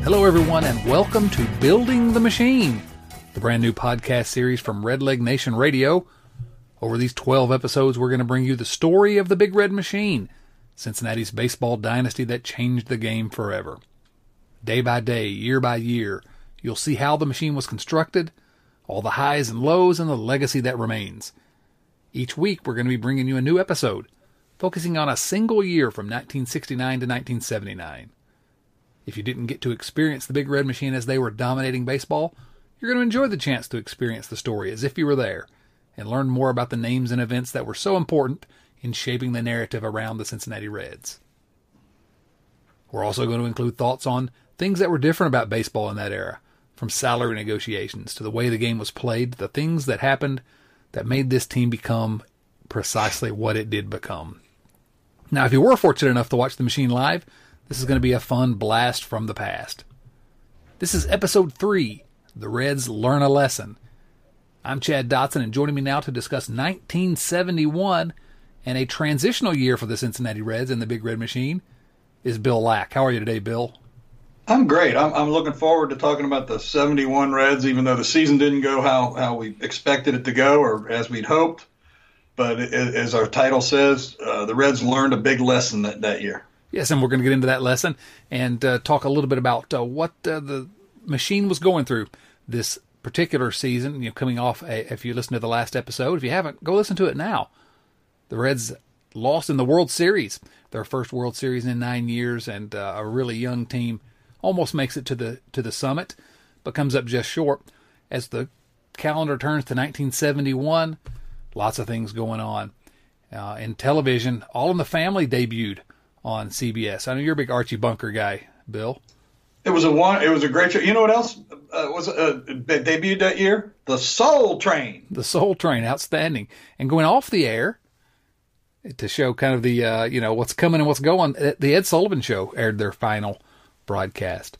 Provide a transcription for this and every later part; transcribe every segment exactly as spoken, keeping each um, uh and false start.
Hello, everyone, and welcome to Building the Machine, the brand new podcast series from Red Leg Nation Radio. Over these twelve episodes, we're going to bring you the story of the Big Red Machine, Cincinnati's baseball dynasty that changed the game forever. Day by day, year by year, you'll see how the machine was constructed, all the highs and lows, and the legacy that remains. Each week, we're going to be bringing you a new episode, focusing on a single year from nineteen sixty-nine to nineteen seventy-nine. If you didn't get to experience the Big Red Machine as they were dominating baseball, you're going to enjoy the chance to experience the story as if you were there, and learn more about the names and events that were so important in shaping the narrative around the Cincinnati Reds. We're also going to include thoughts on things that were different about baseball in that era, from salary negotiations to the way the game was played, to the things that happened that made this team become precisely what it did become. Now, if you were fortunate enough to watch the Machine live, this is going to be a fun blast from the past. This is episode three, The Reds Learn a Lesson. I'm Chad Dotson, and joining me now to discuss nineteen seventy-one and a transitional year for the Cincinnati Reds and the Big Red Machine is Bill Lack. How are you today, Bill? I'm great. I'm, I'm looking forward to talking about the seventy-one Reds, even though the season didn't go how, how we expected it to go or as we'd hoped. But as our title says, uh, the Reds learned a big lesson that, that year. Yes, and we're going to get into that lesson and uh, talk a little bit about uh, what uh, the Machine was going through this particular season, you know, coming off, a, if you listen to the last episode, if you haven't, go listen to it now. The Reds lost in the World Series, their first World Series in nine years, and uh, a really young team almost makes it to the to the summit, but comes up just short. As the calendar turns to nineteen seventy-one, lots of things going on. Uh, in television, All in the Family debuted on C B S. I know you're a big Archie Bunker guy, Bill. It was a one. It was a great show. You know what else uh, was uh, debuted that year? The Soul Train. The Soul Train, outstanding. And going off the air to show kind of the uh, you know what's coming and what's going. The Ed Sullivan Show aired their final broadcast.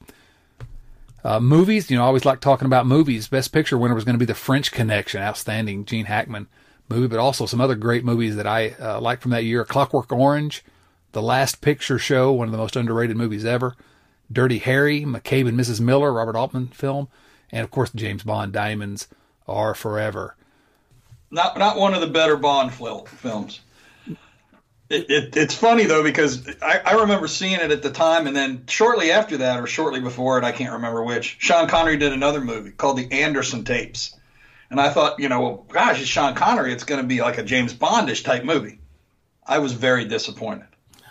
Uh, movies, you know, I always like talking about movies. Best Picture winner was going to be The French Connection, outstanding Gene Hackman movie, but also some other great movies that I uh, like from that year: Clockwork Orange, The Last Picture Show, one of the most underrated movies ever. Dirty Harry, McCabe and Missus Miller, Robert Altman film, and of course James Bond, Diamonds Are Forever. Not not one of the better Bond fil- films. It, it, it's funny though because I, I remember seeing it at the time, and then shortly after that, or shortly before it, I can't remember which, Sean Connery did another movie called The Anderson Tapes, and I thought, you know, well, gosh, it's Sean Connery, it's going to be like a James Bondish type movie. I was very disappointed.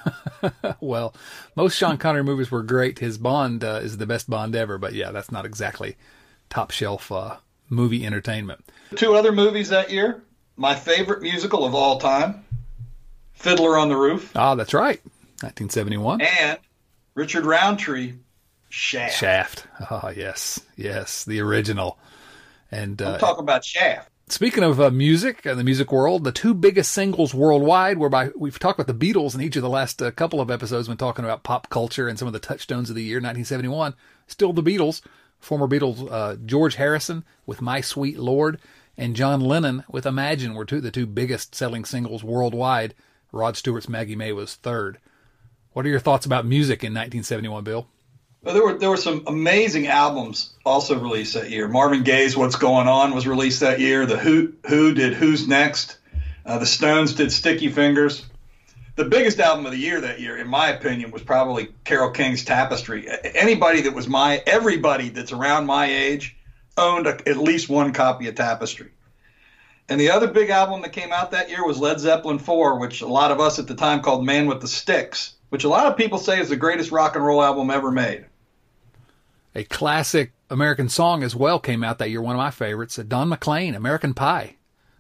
Well, most Sean Connery movies were great. His Bond uh, is the best Bond ever, but yeah, that's not exactly top shelf uh, movie entertainment. Two other movies that year. My favorite musical of all time, Fiddler on the Roof. Ah, that's right, nineteen seventy-one. And Richard Roundtree, Shaft. Shaft. Ah, yes, yes, the original. And uh, I'm talking about Shaft. Speaking of uh, music and the music world, the two biggest singles worldwide, whereby we've talked about the Beatles in each of the last uh, couple of episodes when talking about pop culture and some of the touchstones of the year, nineteen seventy-one, still the Beatles. Former Beatles uh, George Harrison with My Sweet Lord and John Lennon with Imagine were two the two biggest selling singles worldwide. Rod Stewart's Maggie May was third. What are your thoughts about music in nineteen seventy-one, Bill? Well, there were there were some amazing albums also released that year. Marvin Gaye's "What's Going On" was released that year. The Who Who did "Who's Next." Uh, the Stones did "Sticky Fingers." The biggest album of the year that year, in my opinion, was probably Carole King's "Tapestry." Anybody that was my everybody that's around my age owned a, at least one copy of "Tapestry." And the other big album that came out that year was Led Zeppelin four, which a lot of us at the time called "Man with the Sticks," which a lot of people say is the greatest rock and roll album ever made. A classic American song as well came out that year, one of my favorites, Don McLean, American Pie.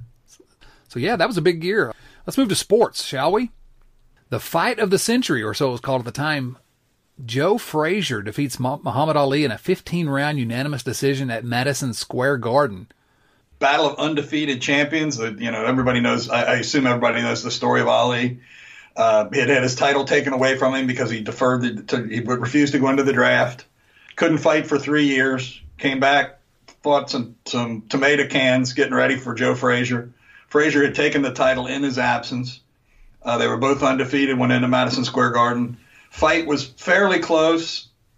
So yeah, that was a big year. Let's move to sports, shall we? The fight of the century, or so it was called at the time. Joe Frazier defeats Muhammad Ali in a fifteen-round unanimous decision at Madison Square Garden. Battle of undefeated champions. You know, everybody knows, I assume everybody knows the story of Ali. Uh, he had had his title taken away from him because he deferred, the, to, he refused to go into the draft. Couldn't fight for three years. Came back, fought some, some tomato cans, getting ready for Joe Frazier. Frazier had taken the title in his absence. Uh, they were both undefeated, went into Madison Square Garden. Fight was fairly close.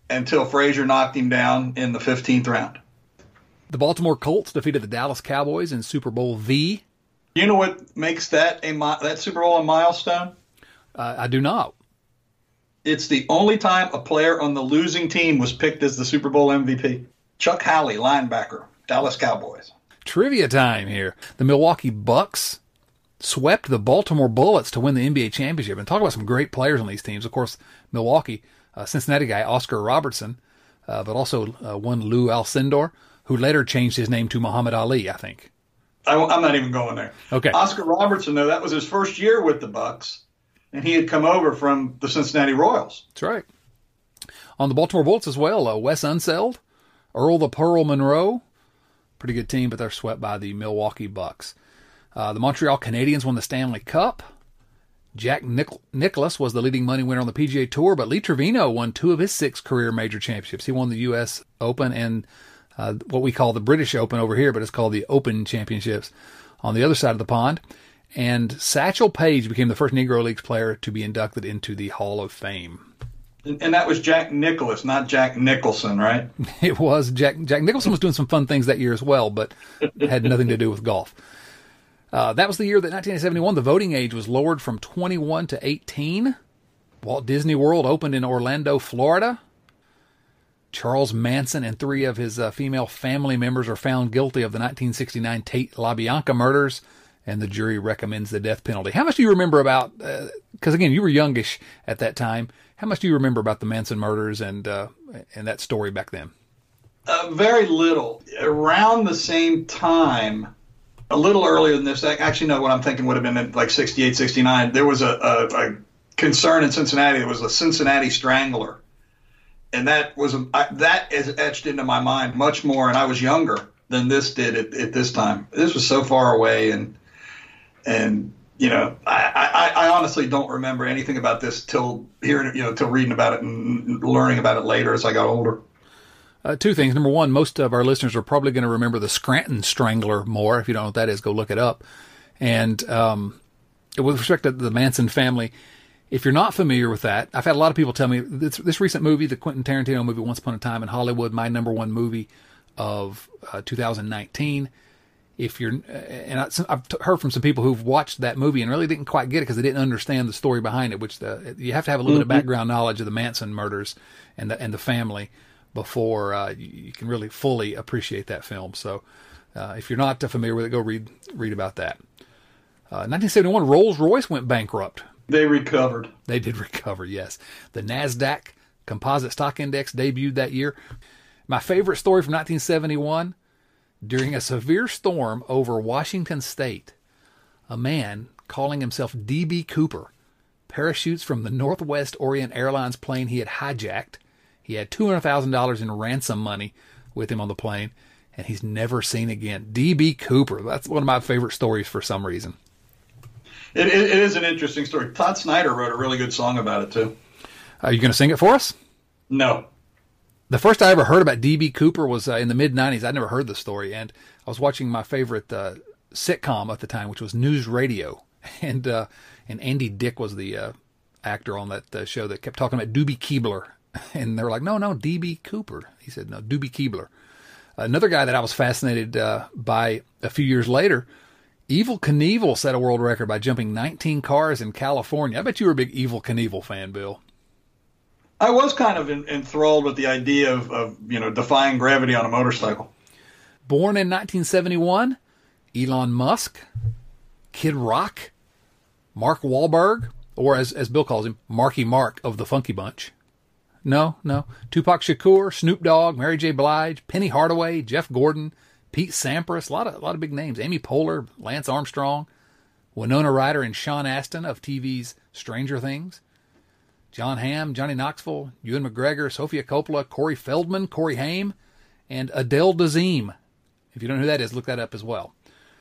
until Frazier knocked him down in the fifteenth round. The Baltimore Colts defeated the Dallas Cowboys in Super Bowl V. You know what makes that a that Super Bowl a milestone? Uh, I do not. It's the only time a player on the losing team was picked as the Super Bowl M V P. Chuck Howley, linebacker, Dallas Cowboys. Trivia time here. The Milwaukee Bucks swept the Baltimore Bullets to win the N B A championship. And talk about some great players on these teams. Of course, Milwaukee, uh, Cincinnati guy, Oscar Robertson, uh, but also uh, one Lou Alcindor, who later changed his name to Muhammad Ali, I think. I, I'm not even going there. Okay. Oscar Robertson, though, that was his first year with the Bucks, and he had come over from the Cincinnati Royals. That's right. On the Baltimore Bullets as well, uh, Wes Unseld, Earl the Pearl Monroe, pretty good team, but they're swept by the Milwaukee Bucks. Uh, the Montreal Canadiens won the Stanley Cup. Jack Nich- Nicklaus was the leading money winner on the P G A Tour, but Lee Trevino won two of his six career major championships. He won the U S Open and uh, what we call the British Open over here, but it's called the Open Championships on the other side of the pond. And Satchel Paige became the first Negro Leagues player to be inducted into the Hall of Fame. And that was Jack Nicklaus, not Jack Nicholson, right? It was. Jack Jack Nicholson was doing some fun things that year as well, but had nothing to do with golf. Uh, that was the year that nineteen seventy-one, the voting age was lowered from twenty-one to eighteen. Walt Disney World opened in Orlando, Florida. Charles Manson and three of his uh, female family members are found guilty of the nineteen sixty-nine Tate LaBianca murders, and the jury recommends the death penalty. How much do you remember about, because uh, again, you were youngish at that time, how much do you remember about the Manson murders and uh, and that story back then? Uh, very little. Around the same time, a little earlier than this, actually, no, what I'm thinking would have been like sixty-eight, sixty-nine, there was a, a, a concern in Cincinnati. It was the Cincinnati Strangler. And that was a, I, that is etched into my mind much more, and I was younger than this did at, at this time. This was so far away, and and you know, I, I, I honestly don't remember anything about this till hearing, you know, till reading about it and learning about it later as I got older. Uh, two things. Number one, most of our listeners are probably going to remember the Scranton Strangler more. If you don't know what that is, go look it up. And um, with respect to the Manson family, if you're not familiar with that, I've had a lot of people tell me this, this recent movie, the Quentin Tarantino movie, Once Upon a Time in Hollywood, my number one movie of uh, two thousand nineteen. If you're, and I, I've heard from some people who've watched that movie and really didn't quite get it because they didn't understand the story behind it, which the, you have to have a little mm-hmm. bit of background knowledge of the Manson murders and the, and the family before uh, you, you can really fully appreciate that film. So uh, if you're not uh, familiar with it, go read read about that. Uh, nineteen seventy-one, Rolls-Royce went bankrupt. They recovered. They did recover, yes. The NASDAQ Composite Stock Index debuted that year. My favorite story from nineteen seventy-one, during a severe storm over Washington State, a man calling himself D B Cooper parachutes from the Northwest Orient Airlines plane he had hijacked. He had two hundred thousand dollars in ransom money with him on the plane, and he's never seen again. D B Cooper, that's one of my favorite stories for some reason. It, it, it is an interesting story. Todd Snyder wrote a really good song about it, too. Are you going to sing it for us? No. The first I ever heard about D B Cooper was uh, in the mid nineties. I'd never heard the story, and I was watching my favorite uh, sitcom at the time, which was News Radio, and uh, and Andy Dick was the uh, actor on that uh, show that kept talking about Doobie Keebler, and they were like, no, no, D B Cooper. He said, no, Doobie Keebler. Another guy that I was fascinated uh, by a few years later, Evel Knievel set a world record by jumping nineteen cars in California. I bet you were a big Evel Knievel fan, Bill. I was kind of enthralled with the idea of, of, you know, defying gravity on a motorcycle. Born in nineteen seventy-one, Elon Musk, Kid Rock, Mark Wahlberg, or as as Bill calls him, Marky Mark of the Funky Bunch. No, no. Tupac Shakur, Snoop Dogg, Mary J. Blige, Penny Hardaway, Jeff Gordon, Pete Sampras, a lot of a lot of big names. Amy Poehler, Lance Armstrong, Winona Ryder and Sean Astin of T V's Stranger Things. John Hamm, Johnny Knoxville, Ewan McGregor, Sofia Coppola, Corey Feldman, Corey Haim, and Adele Dazeem. If you don't know who that is, look that up as well.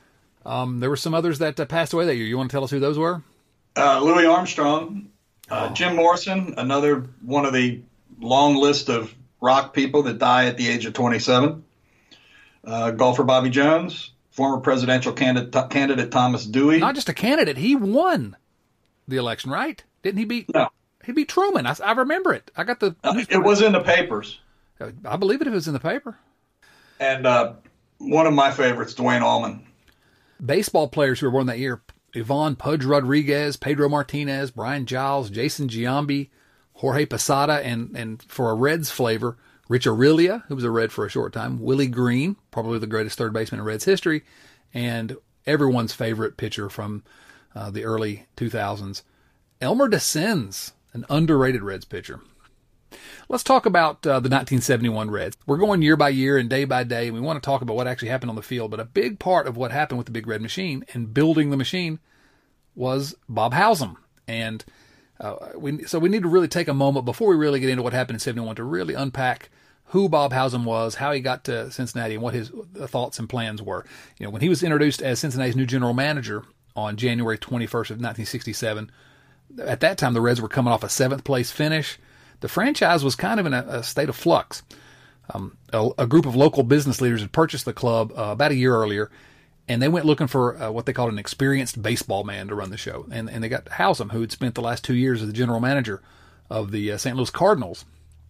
Um, there were some others that uh, passed away that year. You want to tell us who those were? Uh, Louis Armstrong, uh, oh. Jim Morrison, another one of the long list of rock people that die at the age of twenty-seven. Uh, golfer Bobby Jones, former presidential candidate, candidate Thomas Dewey. Not just a candidate, he won the election, right? Didn't he beat? No. He beat Truman. I, I remember it. I got the. Uh, it was in the papers. I believe it, it was in the paper. And uh, one of my favorites, Dwayne Allman. Baseball players who were born that year: Ivan Pudge Rodriguez, Pedro Martinez, Brian Giles, Jason Giambi, Jorge Posada, and and for a Reds flavor, Rich Aurelia, who was a Red for a short time, Willie Green, probably the greatest third baseman in Reds history, and everyone's favorite pitcher from uh, the early two thousands, Elmer DeCens, an underrated Reds pitcher. Let's talk about uh, the nineteen seventy-one Reds. We're going year by year and day by day, and we want to talk about what actually happened on the field. But a big part of what happened with the Big Red Machine and building the machine was Bob Howsam. And uh, we, so we need to really take a moment before we really get into what happened in seventy-one to really unpack who Bob Howsam was, how he got to Cincinnati, and what his thoughts and plans were. You know, when he was introduced as Cincinnati's new general manager on January twenty-first of nineteen sixty-seven, at that time the Reds were coming off a seventh place finish. The franchise was kind of in a, a state of flux. Um, a, a group of local business leaders had purchased the club uh, about a year earlier, and they went looking for uh, what they called an experienced baseball man to run the show. And, and they got Howsam, who had spent the last two years as the general manager of the uh, Saint Louis Cardinals.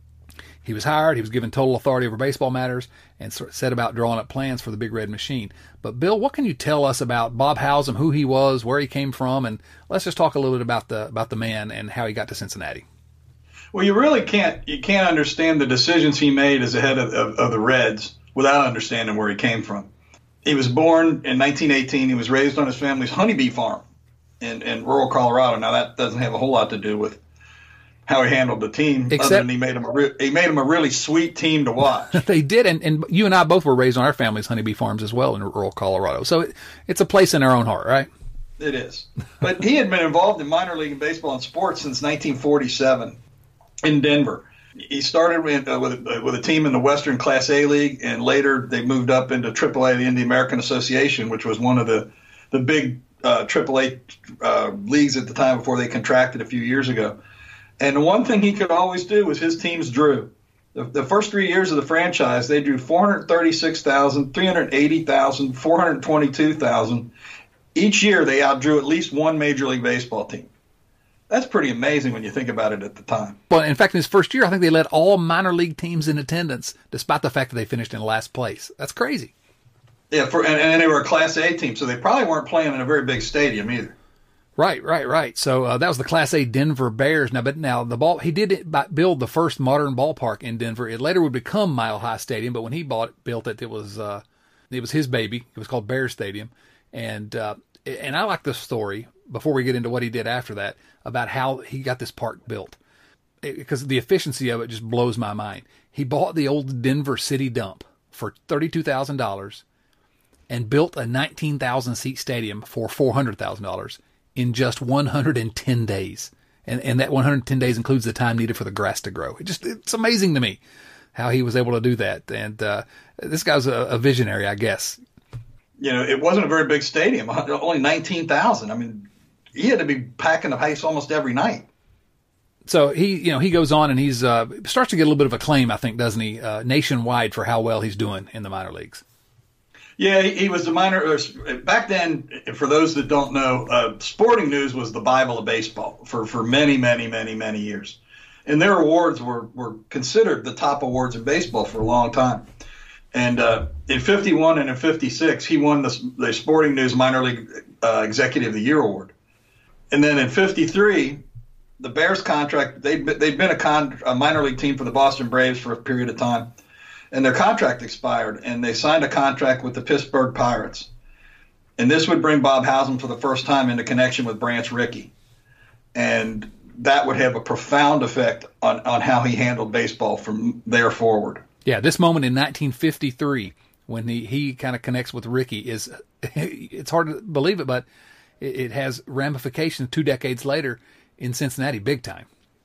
He was hired, he was given total authority over baseball matters, and sort of set about drawing up plans for the Big Red Machine. But Bill, what can you tell us about Bob Howsam, who he was, where he came from, and let's just talk a little bit about the about the man and how he got to Cincinnati. Well, you really can't you can't understand the decisions he made as the head of, of, of the Reds without understanding where he came from. He was born in nineteen eighteen. He was raised on his family's honeybee farm in, in rural Colorado. Now, that doesn't have a whole lot to do with how he handled the team, Except, other than he made him a re- he made him a really sweet team to watch. They did, and, and you and I both were raised on our family's honeybee farms as well in rural Colorado. So it, it's a place in our own heart, right? It is. But he had been involved in minor league baseball and sports since nineteen forty-seven. In Denver. He started with, uh, with, uh, with a team in the Western Class A League, and later they moved up into triple A, the Indian American Association, which was one of the, the big uh, triple A uh, leagues at the time before they contracted a few years ago. And the one thing he could always do was his teams drew. The, the first three years of the franchise, they drew four hundred thirty-six thousand, three hundred eighty thousand, four hundred twenty-two thousand. Each year they outdrew at least one Major League Baseball team. That's pretty amazing when you think about it at the time. Well, in fact, in his first year, I think they led all minor league teams in attendance, despite the fact that they finished in last place. That's crazy. Yeah, for, and, and they were a Class A team, so they probably weren't playing in a very big stadium either. Right, right, right. So uh, that was the Class A Denver Bears. Now, but now the ball he did it, build the first modern ballpark in Denver. It later would become Mile High Stadium, but when he bought it, built it, it was uh, it was his baby. It was called Bear Stadium, and uh, and I like this story. Before we get into what he did after that, about how he got this park built. Because the efficiency of it just blows my mind. He bought the old Denver City Dump for thirty-two thousand dollars and built a nineteen thousand seat stadium for four hundred thousand dollars in just one hundred ten days. And, and that one hundred ten days includes the time needed for the grass to grow. It just, it's amazing to me how he was able to do that. And uh, this guy's a, a visionary, I guess. You know, it wasn't a very big stadium, only nineteen thousand. I mean, he had to be packing the ice almost every night. So he, you know, he goes on and he's uh, starts to get a little bit of acclaim, I think, doesn't he, uh, nationwide for how well he's doing in the minor leagues. Yeah, he, he was the minor. Uh, back then, for those that don't know, uh, Sporting News was the Bible of baseball for, for many, many, many, many years, and their awards were were considered the top awards in baseball for a long time. And uh, in fifty-one and in fifty-six, he won the, the Sporting News Minor League uh, Executive of the Year award. And then in fifty-three, the Bears contract, they'd, they'd been a, con, a minor league team for the Boston Braves for a period of time, and their contract expired, and they signed a contract with the Pittsburgh Pirates. And this would bring Bob Howsam for the first time into connection with Branch Rickey. And that would have a profound effect on, on how he handled baseball from there forward. Yeah, this moment in nineteen fifty-three, when he, he kind of connects with Rickey, is it's hard to believe it, but it has ramifications two decades later in Cincinnati, big time.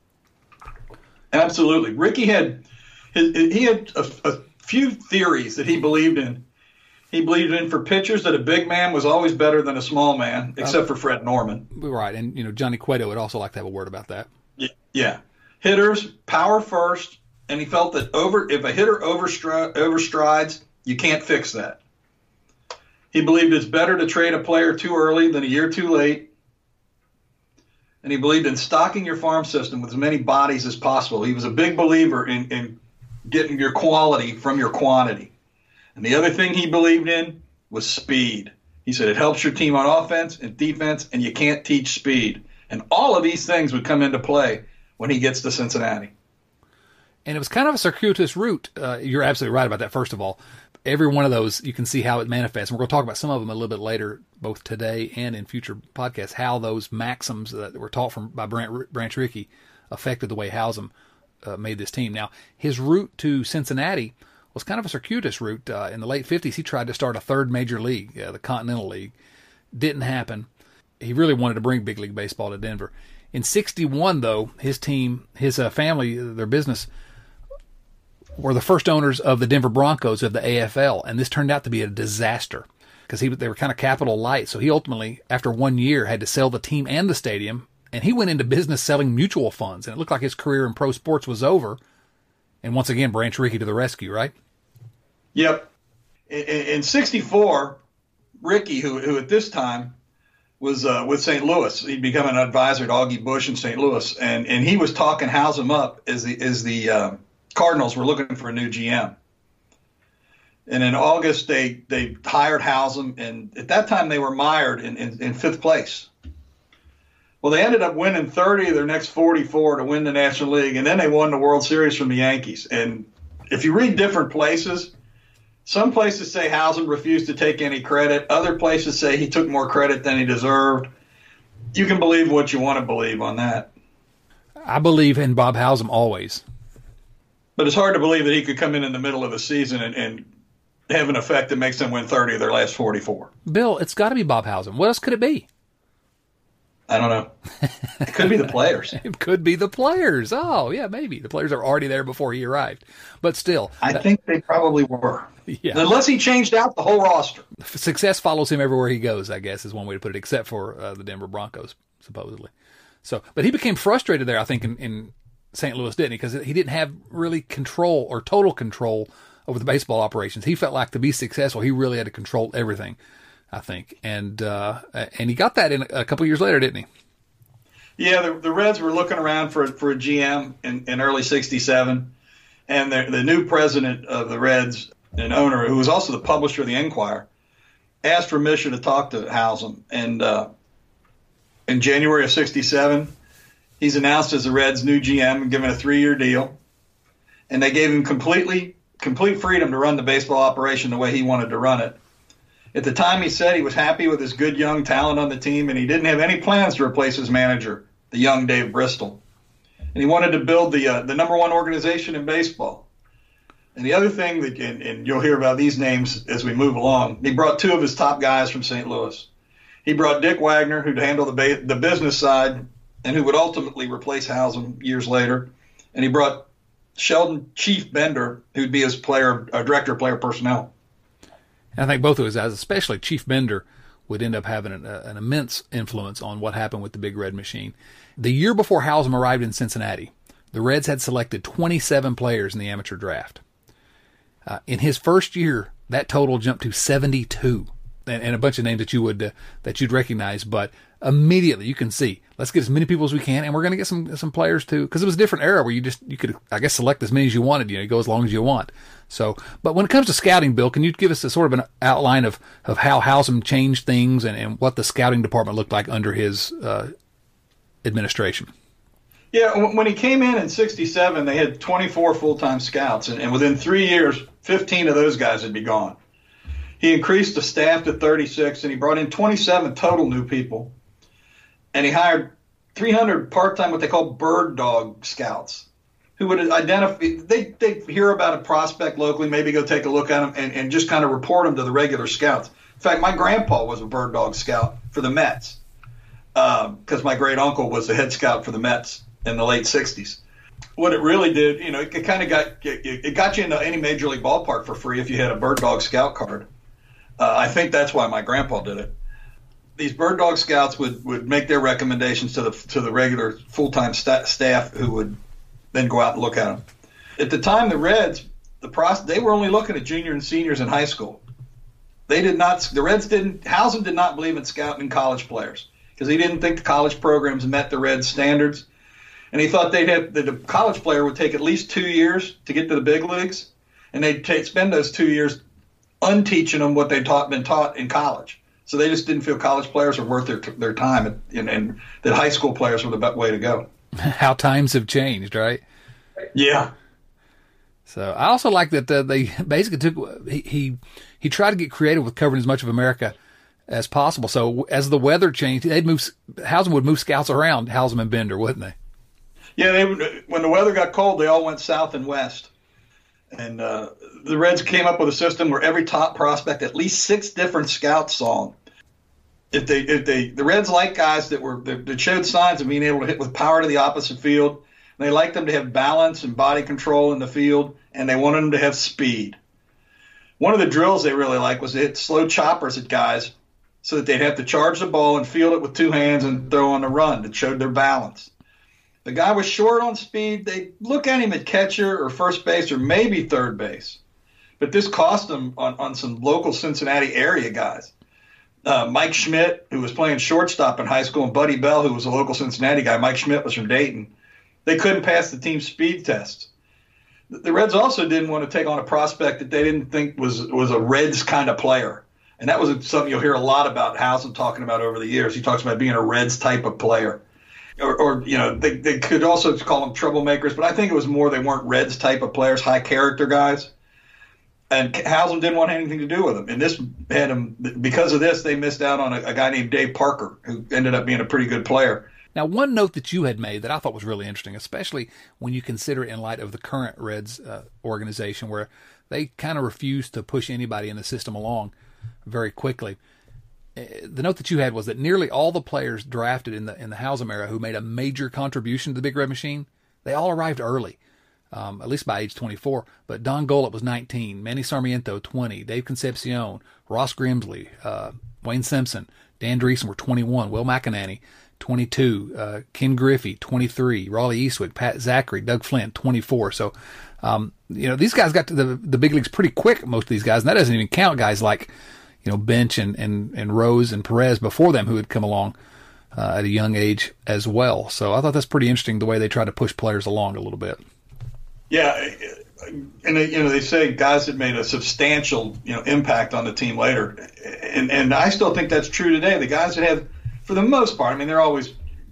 Absolutely. Rickey had he had a, a few theories that he believed in. He believed in for pitchers that a big man was always better than a small man, except uh, for Fred Norman. Right, and you know Johnny Cueto would also like to have a word about that. Yeah, yeah. Hitters, power first, and he felt that over if a hitter overstri- overstrides, you can't fix that. He believed it's better to trade a player too early than a year too late. and he believed in stocking your farm system with as many bodies as possible. He was a big believer in, in getting your quality from your quantity. And the other thing he believed in was speed. He said it helps your team on offense and defense, and you can't teach speed. And all of these things would come into play when he gets to Cincinnati. And it was kind of a circuitous route. Uh, you're absolutely right about that, first of all. Every one of those, you can see how it manifests. And we're going to talk about some of them a little bit later, both today and in future podcasts, how those maxims that were taught from by Branch, Branch Rickey affected the way Haslam uh, made this team. Now, his route to Cincinnati was kind of a circuitous route. Uh, in the late fifties, he tried to start a third major league, uh, the Continental League. Didn't happen. He really wanted to bring big league baseball to Denver. In sixty-one, though, his team, his uh, family, their business, were the first owners of the Denver Broncos of the A F L, and this turned out to be a disaster because he they were kind of capital light. So he ultimately, after one year, had to sell the team and the stadium, and he went into business selling mutual funds, and it looked like his career in pro sports was over. And once again, Branch Rickey to the rescue, right? Yep. In, in sixty-four, Rickey, who, who at this time was uh, with Saint Louis, he'd become an advisor to Augie Bush in Saint Louis, and, and he was talking Haslam up as the as the uh, Cardinals were looking for a new G M. And in August, they, they hired Haslam, and at that time they were mired in, in, in fifth place. Well, they ended up winning thirty of their next forty-four to win the National League, and then they won the World Series from the Yankees. And if you read different places, some places say Haslam refused to take any credit. Other places say he took more credit than he deserved. You can believe what you want to believe on that. I believe in Bob Haslam always. But it's hard to believe that he could come in in the middle of the season and, and have an effect that makes them win thirty of their last forty-four. Bill, it's got to be Bob Haslam. What else could it be? I don't know. It could be the players. It could be the players. Oh, yeah, maybe. The players are already there before he arrived. But still. I that, think they probably were. Yeah. Unless he changed out the whole roster. Success follows him everywhere he goes, I guess, is one way to put it, except for uh, the Denver Broncos, supposedly. So, but he became frustrated there, I think, in, in Saint Louis, didn't he? Because he didn't have really control or total control over the baseball operations. He felt like to be successful, he really had to control everything, I think. And uh, and he got that in a couple years later, didn't he? Yeah, the, the Reds were looking around for for a G M in, in early sixty-seven, and the, the new president of the Reds, an owner who was also the publisher of the Enquirer, asked permission to talk to Haslam. And uh, in January of sixty-seven, he's announced as the Reds' new G M and given a three-year deal. And they gave him completely complete freedom to run the baseball operation the way he wanted to run it. At the time, he said he was happy with his good young talent on the team, and he didn't have any plans to replace his manager, the young Dave Bristol. And he wanted to build the uh, the number one organization in baseball. And the other thing, that, and, and you'll hear about these names as we move along, he brought two of his top guys from Saint Louis. He brought Dick Wagner, who'd handle the, ba- the business side and who would ultimately replace Haslam years later. And he brought Sheldon Chief Bender, who'd be his player, uh, director of player personnel. I think both of his guys, especially Chief Bender, would end up having an, uh, an immense influence on what happened with the Big Red Machine. The year before Haslam arrived in Cincinnati, the Reds had selected twenty-seven players in the amateur draft. Uh, in his first year, that total jumped to seventy-two, and, and a bunch of names that you would uh, that you'd recognize. But immediately, you can see, let's get as many people as we can, and we're going to get some some players too, because it was a different era where you just you could, I guess, select as many as you wanted. You know, you go as long as you want. So, but when it comes to scouting, Bill, can you give us a sort of an outline of, of how Haslam changed things and, and what the scouting department looked like under his uh, administration? Yeah, when he came in in sixty-seven, they had twenty-four full-time scouts, and, and within three years, fifteen of those guys would be gone. He increased the staff to thirty-six, and he brought in twenty-seven total new people, and he hired three hundred part-time, what they call bird dog scouts, who would identify, they, they'd hear about a prospect locally, maybe go take a look at him, and, and just kind of report him to the regular scouts. In fact, my grandpa was a bird dog scout for the Mets, because um, my great-uncle was the head scout for the Mets in the late sixties. What it really did, you know, it, it kind of got it, it got you into any major league ballpark for free if you had a bird dog scout card. Uh, I think that's why my grandpa did it. These bird dog scouts would, would make their recommendations to the to the regular full-time sta- staff who would then go out and look at them. At the time, the Reds, the pros, they were only looking at junior and seniors in high school. They did not. The Reds didn't. Haslam did not believe in scouting college players. because he didn't think the college programs met the Reds standards. And he thought they'd have, that the college player would take at least two years to get to the big leagues, and they'd take, spend those two years unteaching them what they'd taught, been taught in college. So they just didn't feel college players were worth their their time, and, and that high school players were the best way to go. How times have changed, right? Yeah. So I also like that uh, they basically took he, he he tried to get creative with covering as much of America as possible. So as the weather changed, they'd move Hausman would move scouts around Hausman and Bender, wouldn't they? Yeah, they would, when the weather got cold, they all went south and west. And uh, the Reds came up with a system where every top prospect, at least six different scouts saw them. If they, if they, the Reds liked guys that were that showed signs of being able to hit with power to the opposite field. They liked them to have balance and body control in the field, and they wanted them to have speed. One of the drills they really liked was to hit slow choppers at guys so that they'd have to charge the ball and field it with two hands and throw on the run. That showed their balance. The guy was short on speed. They'd look at him at catcher or first base or maybe third base. But this cost them on, on some local Cincinnati area guys. Uh, Mike Schmidt, who was playing shortstop in high school, and Buddy Bell, who was a local Cincinnati guy. Mike Schmidt was from Dayton. They couldn't pass the team's speed test. The Reds also didn't want to take on a prospect that they didn't think was was a Reds kind of player. And that was something you'll hear a lot about Hausman talking about over the years. He talks about being a Reds type of player. Or, or you know, they, they could also call them troublemakers, but I think it was more they weren't Reds type of players, high character guys. And Hausman didn't want anything to do with them. And this had him, because of this, they missed out on a, a guy named Dave Parker, who ended up being a pretty good player. Now, one note that you had made that I thought was really interesting, especially when you consider it in light of the current Reds uh, organization, where they kind of refuse to push anybody in the system along very quickly. Uh, the note that you had was that nearly all the players drafted in the in the Hausman era who made a major contribution to the Big Red Machine, they all arrived early, um, at least by age twenty-four. But Don Golub was nineteen, Manny Sarmiento twenty, Dave Concepcion, Ross Grimsley, uh, Wayne Simpson, Dan Dreesen were twenty-one, Will McEnany twenty-two, uh, Ken Griffey, twenty-three, Raleigh Eastwood, Pat Zachary, Doug Flint, twenty-four. So, um, you know, these guys got to the, the big leagues pretty quick, most of these guys, and that doesn't even count guys like, you know, Bench and, and, and Rose and Perez before them who had come along uh, at a young age as well. So I thought that's pretty interesting the way they try to push players along a little bit. Yeah, and you know, they say guys that made a substantial, you know, impact on the team later, and and I still think that's true today. The guys that have, for the most part, I mean, there are always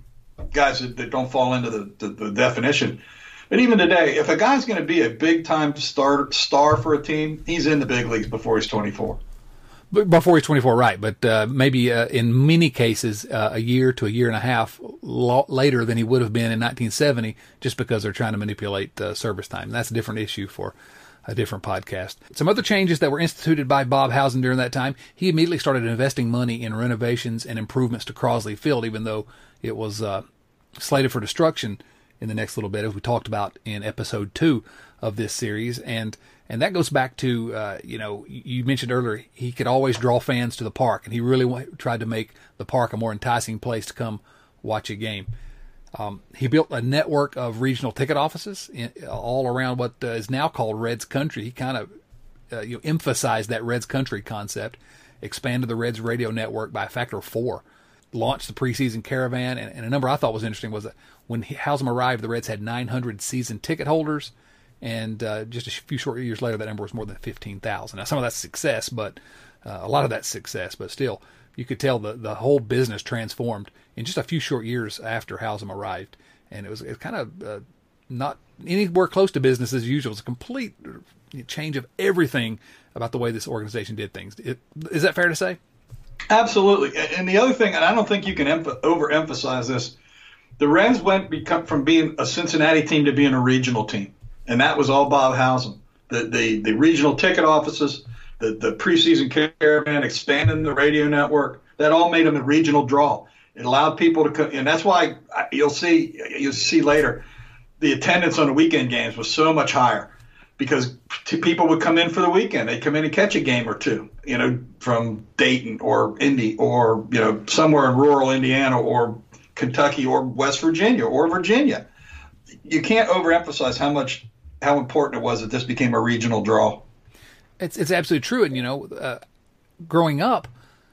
guys that, that don't fall into the, the, the definition. But even today, if a guy's going to be a big-time star star for a team, he's in the big leagues before he's twenty-four. Before he's twenty-four, right. But uh, maybe uh, in many cases, uh, a year to a year and a half lo- later than he would have been in nineteen seventy, just because they're trying to manipulate uh, service time. And that's a different issue for a different podcast. Some other changes that were instituted by Bob Hausman during that time, he immediately started investing money in renovations and improvements to Crosley Field, even though it was uh, slated for destruction in the next little bit, as we talked about in episode two of this series. And and that goes back to, uh, you know, you mentioned earlier, he could always draw fans to the park, and he really w- tried to make the park a more enticing place to come watch a game. Um, he built a network of regional ticket offices in, all around what uh, is now called Reds Country. He kind of uh, you know, emphasized that Reds Country concept, expanded the Reds radio network by a factor of four, launched the preseason caravan, and, and a number I thought was interesting was that when Hausman arrived, the Reds had nine hundred season ticket holders, and uh, just a few short years later, that number was more than fifteen thousand. Now, some of that's success, but uh, a lot of that's success, but still, you could tell the, the whole business transformed in just a few short years after Hausman arrived. And it was, it was kind of uh, not anywhere close to business as usual. It was a complete change of everything about the way this organization did things. It, is that fair to say? Absolutely. And the other thing, and I don't think you can emph- overemphasize this, the Reds went become, from being a Cincinnati team to being a regional team. And that was all Bob Hausman. The, the, the regional ticket offices, the, the preseason caravan, expanding the radio network, that all made them a regional draw. It allowed people to come, and that's why you'll see you'll see later the attendance on the weekend games was so much higher, because t- people would come in for the weekend. They'd come in and catch a game or two, you know, from Dayton or Indy or, you know, somewhere in rural Indiana or Kentucky or West Virginia or Virginia. You can't overemphasize how much how important it was that this became a regional draw. It's it's absolutely true. And, you know, uh, growing up,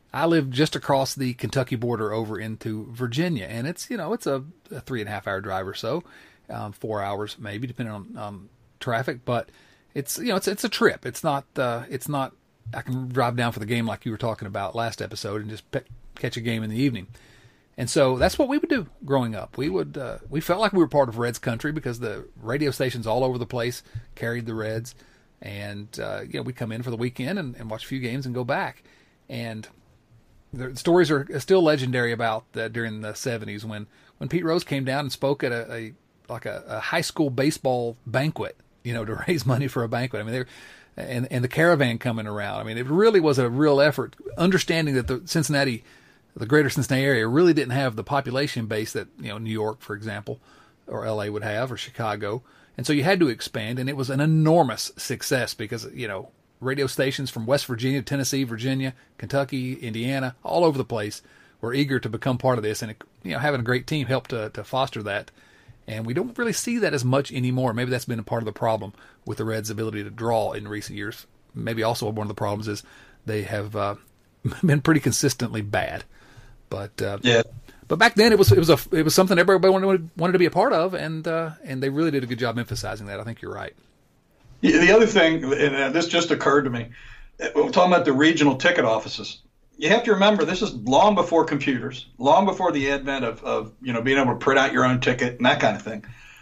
I live just across the Kentucky border over into Virginia, and it's, you know, it's a, a three and a half hour drive or so, um, four hours maybe, depending on um, traffic. But it's, you know, it's it's a trip. It's not uh, it's not. I can drive down for the game like you were talking about last episode and just pe- catch a game in the evening. And so that's what we would do growing up. We would uh, we felt like we were part of Reds country because the radio stations all over the place carried the Reds, and uh, you know, we'd come in for the weekend and, and watch a few games and go back. And the stories are still legendary about uh, during the seventies when, when Pete Rose came down and spoke at a, a like a, a high school baseball banquet, you know, to raise money for a banquet. I mean, they're and and the caravan coming around. I mean, it really was a real effort, understanding that the Cincinnati. The greater Cincinnati area really didn't have the population base that, you know, New York, for example, or L A would have, or Chicago. And so you had to expand, and it was an enormous success because, you know, radio stations from West Virginia, Tennessee, Virginia, Kentucky, Indiana, all over the place were eager to become part of this. And, it, you know, having a great team helped to, to foster that. And we don't really see that as much anymore. Maybe that's been a part of the problem with the Reds' ability to draw in recent years. Maybe also one of the problems is they have uh, been pretty consistently bad. But uh, yeah, but back then it was it was a it was something everybody wanted wanted to be a part of, and uh, and they really did a good job emphasizing that. I think you're right. Yeah, the other thing, and this just occurred to me, we're talking about the regional ticket offices. You have to remember this is long before computers, long before the advent of, of you know being able to print out your own ticket and that kind of thing.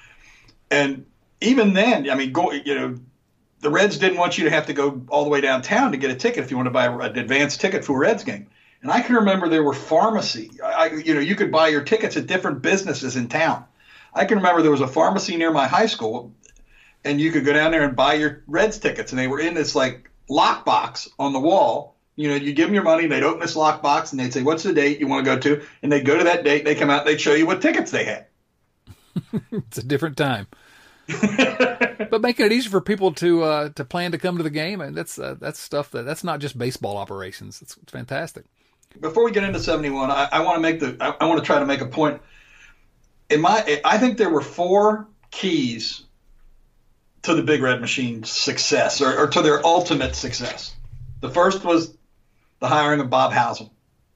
And even then, I mean, go you know, the Reds didn't want you to have to go all the way downtown to get a ticket if you want to buy an advance ticket for a Reds game. And I can remember there were pharmacy. I, you know, you could buy your tickets at different businesses in town. I can remember there was a pharmacy near my high school, and you could go down there and buy your Reds tickets. And they were in this like lockbox on the wall. You know, you give them your money, they'd open this lockbox, and they'd say, "What's the date you want to go to?" And they'd go to that date. They come out, and they'd show you what tickets they had. It's a different time. But making it easier for people to uh, to plan to come to the game, and that's uh, that's stuff that that's not just baseball operations. It's, it's fantastic. Before we get into seventy-one, I, I want to make the I, I want to try to make a point. In my, I think there were four keys to the Big Red Machine's success, or, or to their ultimate success. The first was the hiring of Bob Housel.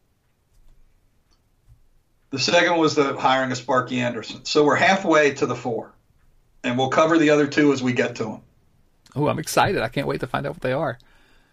The second was the hiring of Sparky Anderson. So we're halfway to the four, and we'll cover the other two as we get to them. Oh, I'm excited! I can't wait to find out what they are.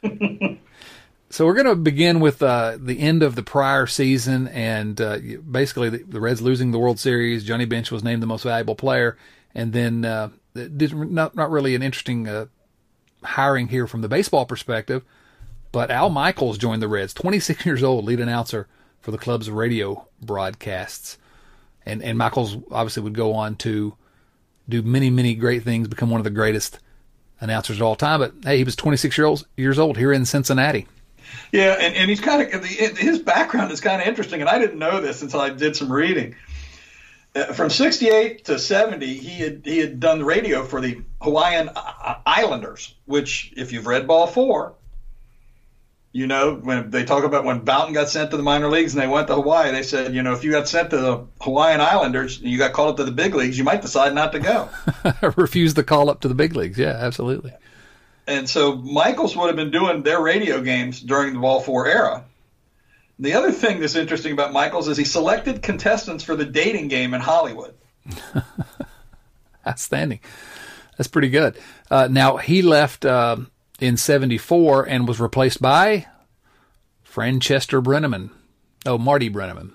So we're going to begin with uh, the end of the prior season, and uh, basically the, the Reds losing the World Series. Johnny Bench was named the most valuable player, and then uh, did not not really an interesting uh, hiring here from the baseball perspective. But Al Michaels joined the Reds, twenty-six years old, lead announcer for the club's radio broadcasts, and and Michaels obviously would go on to do many many great things, become one of the greatest announcers of all time. But hey, he was twenty-six years old, years old here in Cincinnati. Yeah, and, and he's kind of his background is kind of interesting, and I didn't know this until I did some reading. Uh, from sixty-eight to seventy, he had he had done the radio for the Hawaiian Islanders, which, if you've read Ball Four, you know when they talk about when Bouton got sent to the minor leagues and they went to Hawaii, they said, you know, if you got sent to the Hawaiian Islanders and you got called up to the big leagues, you might decide not to go. Refuse the call up to the big leagues. Yeah, absolutely. And so Michaels would have been doing their radio games during the Ball Four era. The other thing that's interesting about Michaels is he selected contestants for the dating game in Hollywood. Outstanding. That's pretty good. Uh, now, he left uh, in seventy-four and was replaced by Franchester Brenneman. Oh, Marty Brenneman.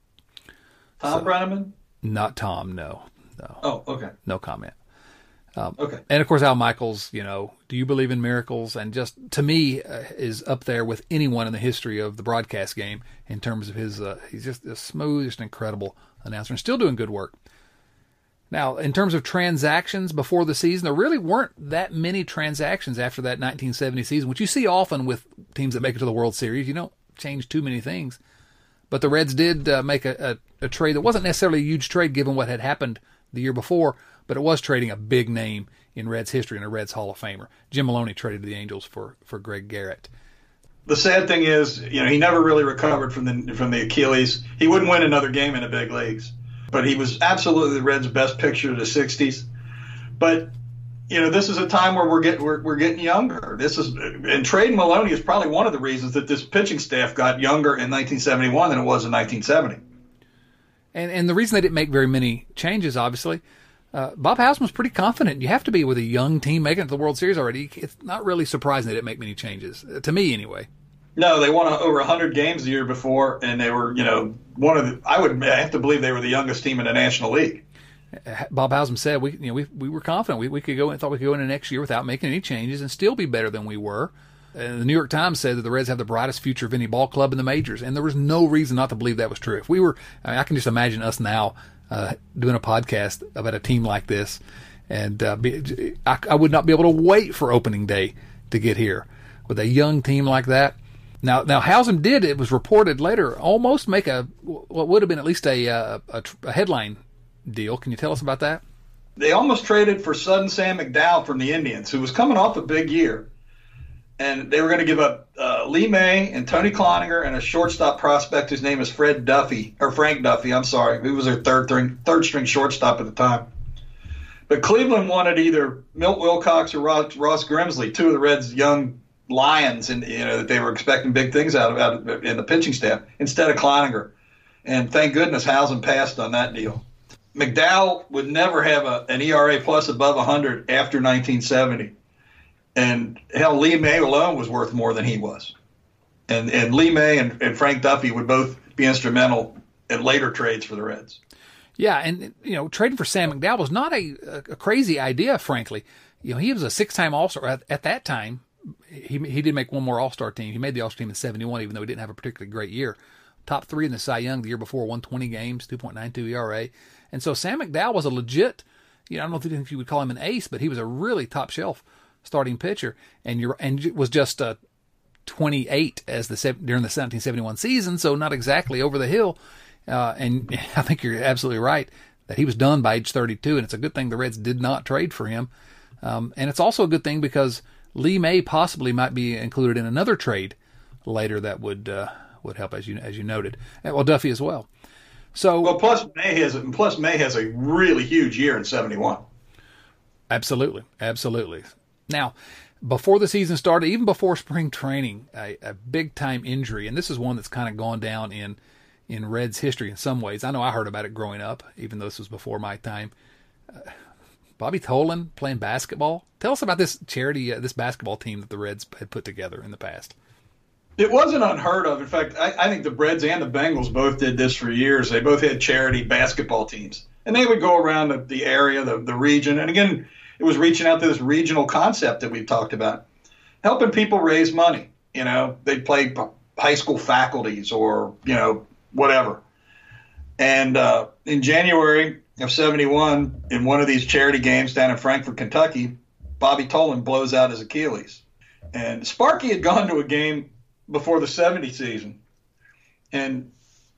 Tom so, Brenneman? Not Tom, no. no. Oh, okay. No comment. Um, okay. And, of course, Al Michaels, you know, do you believe in miracles? And just, to me, uh, is up there with anyone in the history of the broadcast game in terms of his, uh, he's just a smooth, just incredible announcer and still doing good work. Now, in terms of transactions before the season, there really weren't that many transactions after that nineteen seventy season, which you see often with teams that make it to the World Series. You don't change too many things. But the Reds did uh, make a, a, a trade that wasn't necessarily a huge trade given what had happened the year before, but it was trading a big name in Reds history and a Reds Hall of Famer. Jim Maloney traded to the Angels for, for Greg Garrett. The sad thing is, you know, he never really recovered from the from the Achilles. He wouldn't win another game in the big leagues, but he was absolutely the Reds' best pitcher of the sixties. But you know, this is a time where we're getting we're, we're getting younger. This is and trading Maloney is probably one of the reasons that this pitching staff got younger in nineteen seventy-one than it was in nineteen seventy. And and the reason they didn't make very many changes, obviously, uh, Bob Hausman was pretty confident. You have to be with a young team making it to the World Series already. It's not really surprising they didn't make many changes, to me anyway. No, they won over one hundred games the year before, and they were, you know, one of the. I would I have to believe they were the youngest team in the National League. Bob Hausman said we, you know, we we were confident we we could go and thought we could go into next year without making any changes and still be better than we were. And the New York Times said that the Reds have the brightest future of any ball club in the majors, and there was no reason not to believe that was true. If we were, I mean, I can just imagine us now uh, doing a podcast about a team like this, and uh, be, I, I would not be able to wait for opening day to get here with a young team like that. Now, now Hausman did, it was reported later, almost make a what would have been at least a, a, a headline deal. Can you tell us about that? They almost traded for Sudden Sam McDowell from the Indians, who was coming off a big year. And they were going to give up uh, Lee May and Tony Cloninger and a shortstop prospect whose name is Fred Duffy, or Frank Duffy, I'm sorry, who was their third, third, third string shortstop at the time. But Cleveland wanted either Milt Wilcox or Ross, Ross Grimsley, two of the Reds' young lions, and you know that they were expecting big things out of, out of in the pitching staff instead of Cloninger. And thank goodness Hausman passed on that deal. McDowell would never have a, an E R A plus above one hundred after nineteen seventy. And hell, Lee May alone was worth more than he was. And and Lee May and, and Frank Duffy would both be instrumental in later trades for the Reds. Yeah, and you know, trading for Sam McDowell was not a, a crazy idea, frankly. You know, he was a six-time All-Star at, at that time. He he did make one more All-Star team. He made the All-Star team in seventy-one, even though he didn't have a particularly great year. Top three in the Cy Young the year before, won twenty games, two point nine two E R A. And so Sam McDowell was a legit, you know, I don't know if you would call him an ace, but he was a really top-shelf starting pitcher, and you're and was just uh, twenty-eight as the during the nineteen seventy-one season, so not exactly over the hill. Uh, and I think you're absolutely right that he was done by age thirty-two, and it's a good thing the Reds did not trade for him. Um, and it's also a good thing because Lee May possibly might be included in another trade later that would uh, would help, as you as you noted. And, well, Duffy as well. So well, plus May has plus May has a really huge year in seventy-one. Absolutely, absolutely. Now, before the season started, even before spring training, a, a big-time injury, and this is one that's kind of gone down in in Reds history in some ways. I know I heard about it growing up, even though this was before my time. Uh, Bobby Tolan playing basketball. Tell us about this charity, uh, this basketball team that the Reds had put together in the past. It wasn't unheard of. In fact, I, I think the Reds and the Bengals both did this for years. They both had charity basketball teams, and they would go around the, the area, the, the region, and again, it was reaching out to this regional concept that we've talked about, helping people raise money. You know, they'd play high school faculties or, you know, whatever. And uh, in January of seventy-one, in one of these charity games down in Frankfort, Kentucky, Bobby Tolan blows out his Achilles. And Sparky had gone to a game before the seventy season. And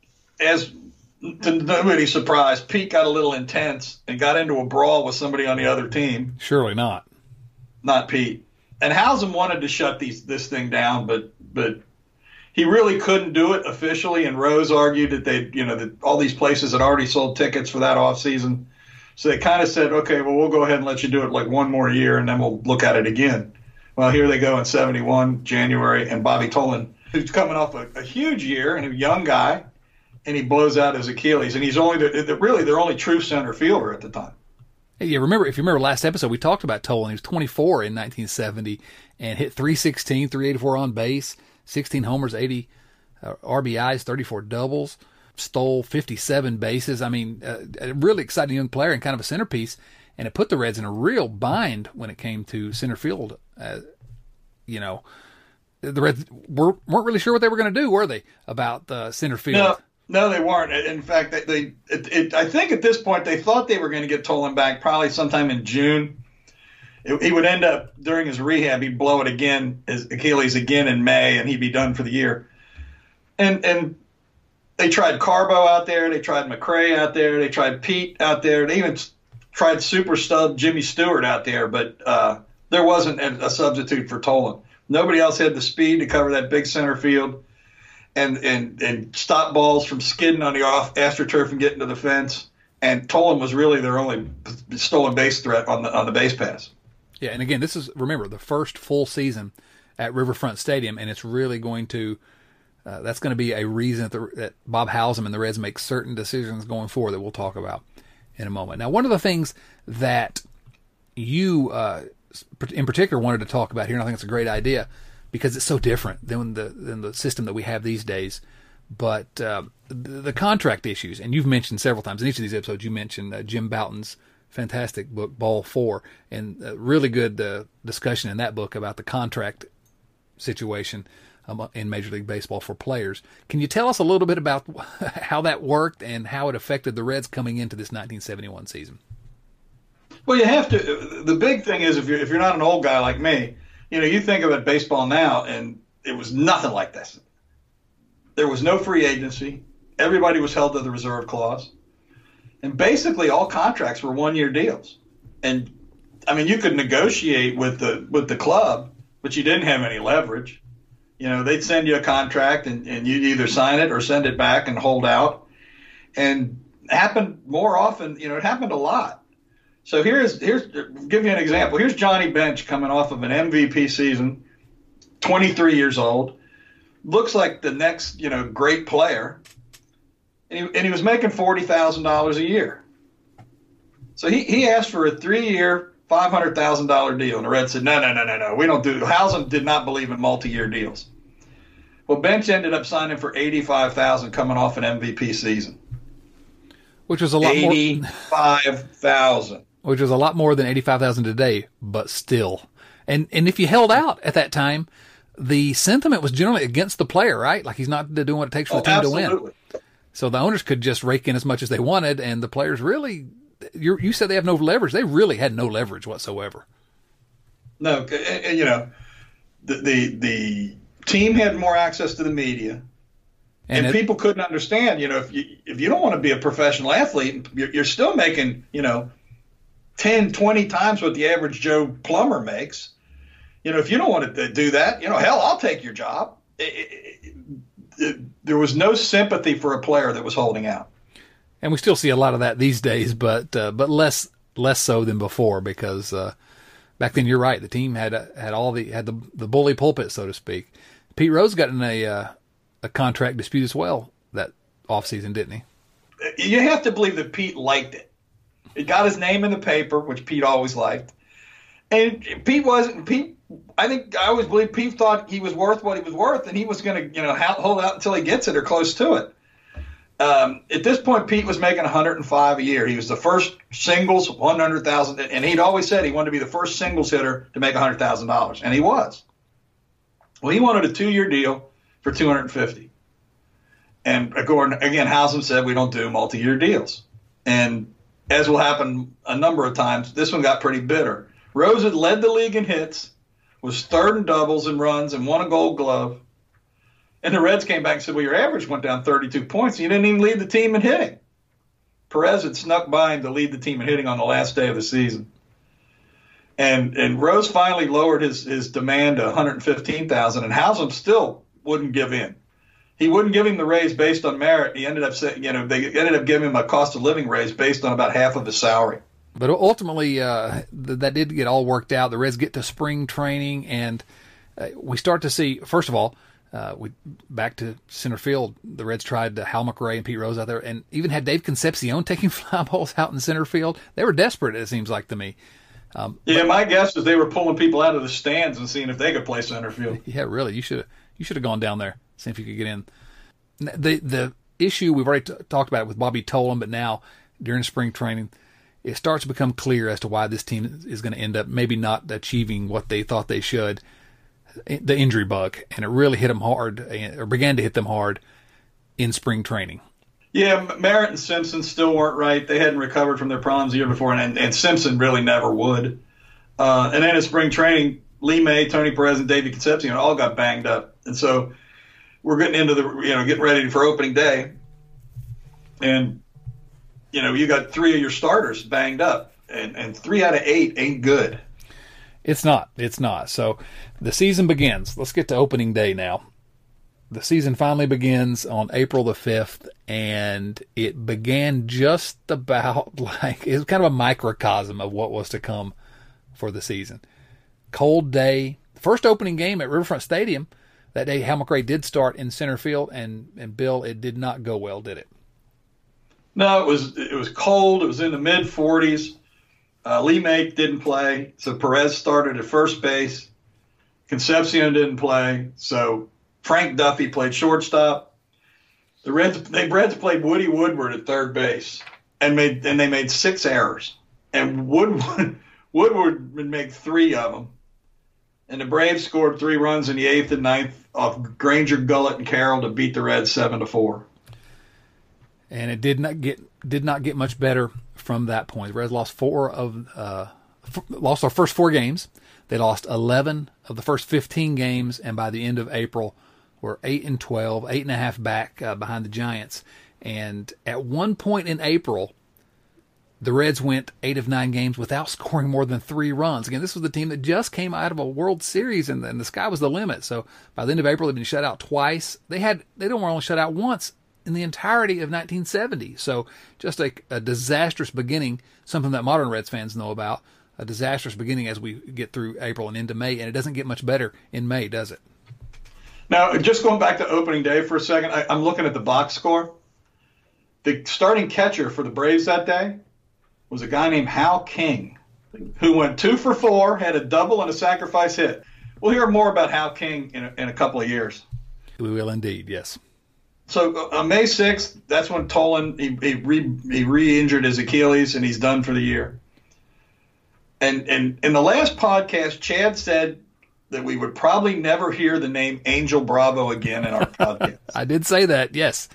as to nobody's surprise, Pete got a little intense and got into a brawl with somebody on the other team. Surely not. Not Pete. And Hausman wanted to shut these this thing down, but but he really couldn't do it officially. And Rose argued that they, you know, that all these places had already sold tickets for that off season, so they kind of said, okay, well, we'll go ahead and let you do it like one more year, and then we'll look at it again. Well, here they go in seventy-one, January, and Bobby Tolan, who's coming off a, a huge year and a young guy, and he blows out his Achilles, and he's only the, the, really their only true center fielder at the time. Hey, you remember, if you remember last episode, we talked about Tolan. He was twenty-four in nineteen seventy and hit three sixteen, three eighty-four on base, sixteen homers, eighty uh, R B Is, thirty-four doubles, stole fifty-seven bases. I mean, uh, a really exciting young player and kind of a centerpiece, and it put the Reds in a real bind when it came to center field. Uh, you know, the Reds were, weren't really sure what they were going to do, were they, about the center field? No. No, they weren't. In fact, they, they it, it, I think at this point they thought they were going to get Tolan back probably sometime in June. It, he would end up during his rehab, he'd blow it again, his Achilles again in May, and he'd be done for the year. And and they tried Carbo out there, they tried McRae out there, they tried Pete out there, they even tried super stud Jimmy Stewart out there, but uh, there wasn't a, a substitute for Tolan. Nobody else had the speed to cover that big center field. And, and and stop balls from skidding on the off AstroTurf and getting to the fence. And Tolan was really their only stolen base threat on the on the base pass. Yeah, and again, this is, remember, the first full season at Riverfront Stadium, and it's really going to, uh, that's going to be a reason that, the, that Bob Howsam and the Reds make certain decisions going forward that we'll talk about in a moment. Now, one of the things that you, uh, in particular, wanted to talk about here, and I think it's a great idea, because it's so different than the than the system that we have these days, but uh, the, the contract issues, and you've mentioned several times in each of these episodes, you mentioned uh, Jim Bouton's fantastic book, Ball Four, and a really good uh, discussion in that book about the contract situation um, in Major League Baseball for players. Can you tell us a little bit about how that worked and how it affected the Reds coming into this nineteen seventy-one season? Well, you have to. The big thing is, if you're if you're not an old guy like me, you know, you think about baseball now, and it was nothing like this. There was no free agency. Everybody was held to the reserve clause. And basically all contracts were one-year deals. And, I mean, you could negotiate with the with the club, but you didn't have any leverage. You know, they'd send you a contract, and, and you'd either sign it or send it back and hold out. And it happened more often, you know, it happened a lot. So here's, here's give you an example. Here's Johnny Bench coming off of an M V P season, twenty-three years old. Looks like the next, you know, great player. And he, and he was making forty thousand dollars a year. So he, he asked for a three-year, five hundred thousand dollars deal. And the Reds said, no, no, no, no, no. We don't do – Howsam did not believe in multi-year deals. Well, Bench ended up signing for eighty-five thousand dollars coming off an M V P season. Which was a lot more – eighty-five thousand dollars. Which was a lot more than eighty-five thousand dollars today, but still. And and if you held out at that time, the sentiment was generally against the player, right? Like he's not doing what it takes for oh, the team absolutely. to win. So the owners could just rake in as much as they wanted, and the players really, you you said they have no leverage. They really had no leverage whatsoever. No, you know, the the, the team had more access to the media, and, and it, people couldn't understand. You know, if you if you don't want to be a professional athlete, you're, you're still making, you know, ten, twenty times what the average Joe plumber makes. You know, if you don't want to do that, you know, hell, I'll take your job. It, it, it, there was no sympathy for a player that was holding out. And we still see a lot of that these days, but uh, but less less so than before, because uh, back then, you're right, the team had uh, had all the had the the bully pulpit, so to speak. Pete Rose got in a uh, a contract dispute as well that offseason, didn't he? You have to believe that Pete liked it. It got his name in the paper, which Pete always liked. And Pete wasn't Pete. I think I always believe Pete thought he was worth what he was worth, and he was going to, you know, hold out until he gets it or close to it. Um, at this point, Pete was making one hundred five a year. He was the first singles one hundred thousand, and he'd always said he wanted to be the first singles hitter to make one hundred thousand dollars, and he was. Well, he wanted a two-year deal for two hundred fifty. And again, Howsam said we don't do multi-year deals, and as will happen a number of times, this one got pretty bitter. Rose had led the league in hits, was third in doubles and runs, and won a Gold Glove. And the Reds came back and said, well, your average went down thirty-two points, and you didn't even lead the team in hitting. Perez had snuck by him to lead the team in hitting on the last day of the season. And and Rose finally lowered his, his demand to one hundred fifteen thousand dollars, and Howsam still wouldn't give in. He wouldn't give him the raise based on merit. He ended up saying, you know, they ended up giving him a cost of living raise based on about half of his salary. But ultimately, uh, th- that did get all worked out. The Reds get to spring training, and uh, we start to see, first of all, uh, we back to center field. The Reds tried uh, Hal McRae and Pete Rose out there, and even had Dave Concepcion taking fly balls out in center field. They were desperate, it seems like to me. Um, yeah, but, my guess is they were pulling people out of the stands and seeing if they could play center field. Yeah, really. You should have you should have gone down there, see if you could get in. The the issue, we've already t- talked about it with Bobby Tolan, but now during spring training, it starts to become clear as to why this team is going to end up maybe not achieving what they thought they should. The injury bug, and it really hit them hard, or began to hit them hard in spring training. Yeah, Merritt and Simpson still weren't right. They hadn't recovered from their problems the year before, and, and Simpson really never would. Uh, and then in spring training, Lee May, Tony Perez, and David Concepcion all got banged up. And so we're getting into the, you know, getting ready for opening day. And, you know, you got three of your starters banged up, and, and three out of eight ain't good. It's not. It's not. So the season begins. Let's get to opening day now. The season finally begins on April the fifth, and it began just about like, it was kind of a microcosm of what was to come for the season. Cold day. First opening game at Riverfront Stadium. That day, Hal McRae did start in center field, and, and Bill, it did not go well, did it? No, it was it was cold. It was in the mid forties. Uh, Lee Make didn't play, so Perez started at first base. Concepcion didn't play, so Frank Duffy played shortstop. The Reds, they Reds played Woody Woodward at third base, and made and they made six errors, and Woodward Woodward would make three of them. And the Braves scored three runs in the eighth and ninth off Granger, Gullett, and Carroll to beat the Reds seven to four. And it did not get did not get much better from that point. The Reds lost four of uh, f- lost our first four games. They lost eleven of the first fifteen games, and by the end of April, were eight and twelve, eight and a half back uh, behind the Giants. And at one point in April, the Reds went eight of nine games without scoring more than three runs. Again, this was the team that just came out of a World Series, and, and the sky was the limit. So by the end of April, they'd been shut out twice. They had they don't only shut out once in the entirety of nineteen seventy. So just a, a disastrous beginning, something that modern Reds fans know about, a disastrous beginning as we get through April and into May, and it doesn't get much better in May, does it? Now, just going back to opening day for a second, I, I'm looking at the box score. The starting catcher for the Braves that day was a guy named Hal King, who went two for four, had a double and a sacrifice hit. We'll hear more about Hal King in a, in a couple of years. We will indeed, yes. So on May sixth, that's when Tolan, he, he, re, he re-injured his Achilles, and he's done for the year. And, and in the last podcast, Chad said that we would probably never hear the name Angel Bravo again in our podcast. I did say that, yes.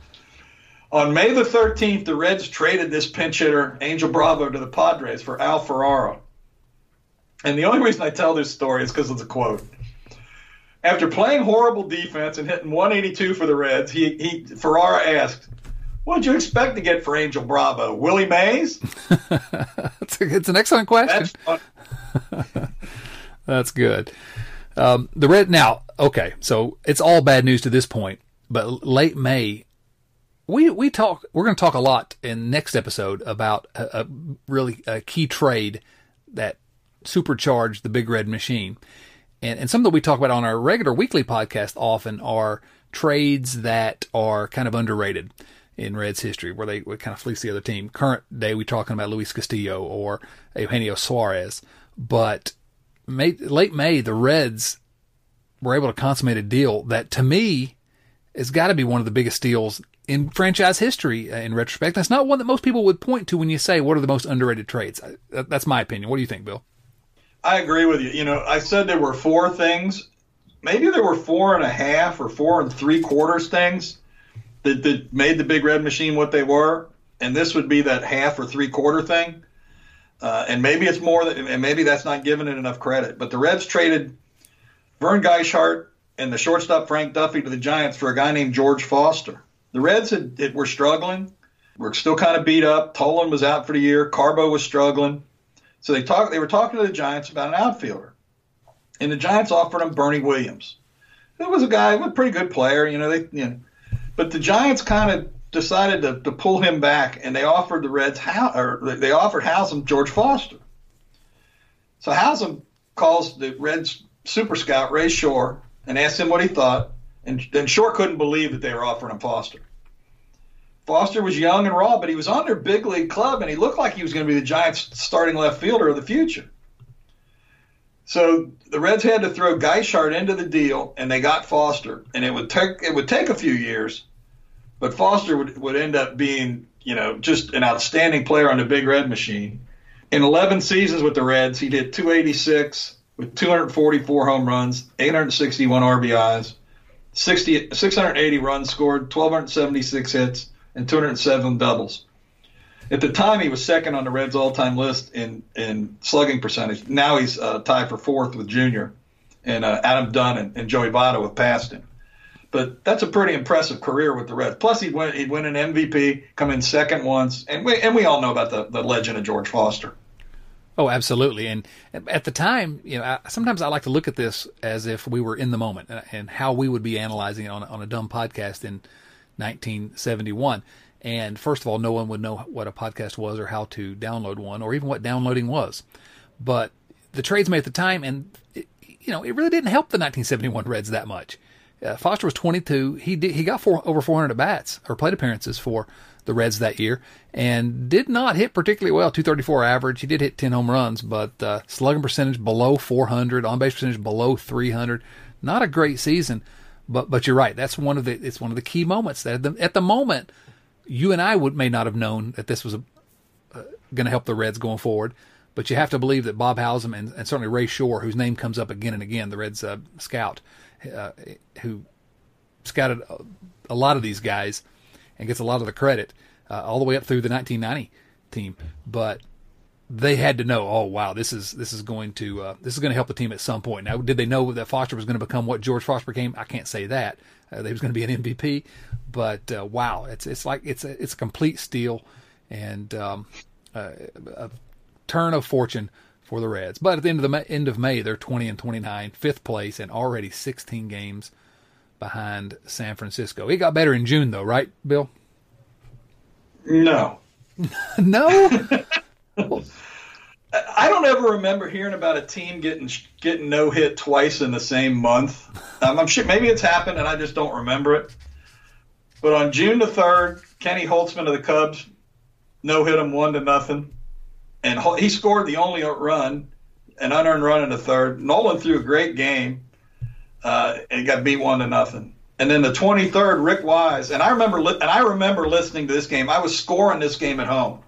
On May the thirteenth, the Reds traded this pinch hitter, Angel Bravo, to the Padres for Al Ferraro. And the only reason I tell this story is because of the quote. After playing horrible defense and hitting one eighty-two for the Reds, he, he Ferraro asked, "What did you expect to get for Angel Bravo? Willie Mays?" it's, a, it's an excellent question. That's fun. That's good. Um, the Red now, okay, so it's all bad news to this point, but late May, we we talk. We're going to talk a lot in next episode about a, a really a key trade that supercharged the Big Red Machine, and and something that we talk about on our regular weekly podcast often are trades that are kind of underrated in Reds history, where they would kind of fleece the other team. Current day, we're talking about Luis Castillo or Eugenio Suarez, but May, late May, the Reds were able to consummate a deal that, to me, has got to be one of the biggest deals in franchise history in retrospect. That's not one that most people would point to when you say, what are the most underrated trades? That's my opinion. What do you think, Bill? I agree with you. You know, I said there were four things. Maybe there were four and a half or four and three quarters things that, that made the Big Red Machine what they were. And this would be that half or three quarter thing. Uh, and maybe it's more, than, and maybe that's not giving it enough credit. But the Reds traded Vern Geishart and the shortstop Frank Duffy to the Giants for a guy named George Foster. The Reds had, it, were struggling. Were still kind of beat up. Tolan was out for the year. Carbo was struggling. So they talked. They were talking to the Giants about an outfielder, and the Giants offered him Bernie Williams. It was a guy, a pretty good player, you know. They, you know, but the Giants kind of decided to, to pull him back, and they offered the Reds, or they offered Haslam George Foster. So Haslam calls the Reds super scout Ray Shore and asks him what he thought, and then Shore couldn't believe that they were offering him Foster. Foster was young and raw, but he was on their big league club, and he looked like he was going to be the Giants' starting left fielder of the future. So the Reds had to throw Geishart into the deal, and they got Foster, and it would take it would take a few years. But Foster would, would end up being, you know, just an outstanding player on the Big Red Machine. In eleven seasons with the Reds, he did two eighty-six with two hundred forty-four home runs, eight hundred sixty-one R B Is, sixty, six hundred eighty runs scored, one thousand two hundred seventy-six hits, and two hundred seven doubles. At the time, he was second on the Reds' all-time list in, in slugging percentage. Now he's uh, tied for fourth with Junior, and uh, Adam Dunn and, and Joey Votto have passed him. But that's a pretty impressive career with the Reds. Plus, he'd win, he'd win an M V P, come in second once, and we and we all know about the, the legend of George Foster. Oh, absolutely. And at the time, you know, I, sometimes I like to look at this as if we were in the moment and how we would be analyzing it on, on a dumb podcast in nineteen seventy-one. And first of all, no one would know what a podcast was or how to download one or even what downloading was. But the trades made at the time, and it, you know, it really didn't help the nineteen seventy-one Reds that much. Uh, Foster was twenty-two. He did, he got four, over four hundred at bats or plate appearances for the Reds that year, and did not hit particularly well. two thirty-four average. He did hit ten home runs, but uh, slugging percentage below four hundred, on base percentage below three hundred. Not a great season, but but you're right. That's one of the it's one of the key moments that at the, at the moment you and I would may not have known that this was a, uh, going to help the Reds going forward. But you have to believe that Bob Howsam and, and certainly Ray Shore, whose name comes up again and again, the Reds uh, scout, uh, who scouted a, a lot of these guys and gets a lot of the credit uh, all the way up through the nineteen ninety team. But they had to know, oh wow, this is this is going to uh, this is going to help the team at some point. Now, did they know that Foster was going to become what George Foster became? I can't say that. Uh, he was going to be an M V P, but uh, wow, it's it's like it's a, it's a complete steal and um, uh, a turn of fortune for the Reds. But at the end of the end of May, they're twenty and twenty-nine, fifth place, and already sixteen games behind San Francisco. It got better in June, though, right, Bill? No. No? I don't ever remember hearing about a team getting getting no hit twice in the same month. Um, I'm sure maybe it's happened and I just don't remember it. But on June the third, Kenny Holtzman of the Cubs no hit him one to nothing, and he scored the only run, an unearned run in the third. Nolan threw a great game uh, and got beat one to nothing. And then the twenty-third, Rick Wise, and I remember li- and I remember listening to this game. I was scoring this game at home.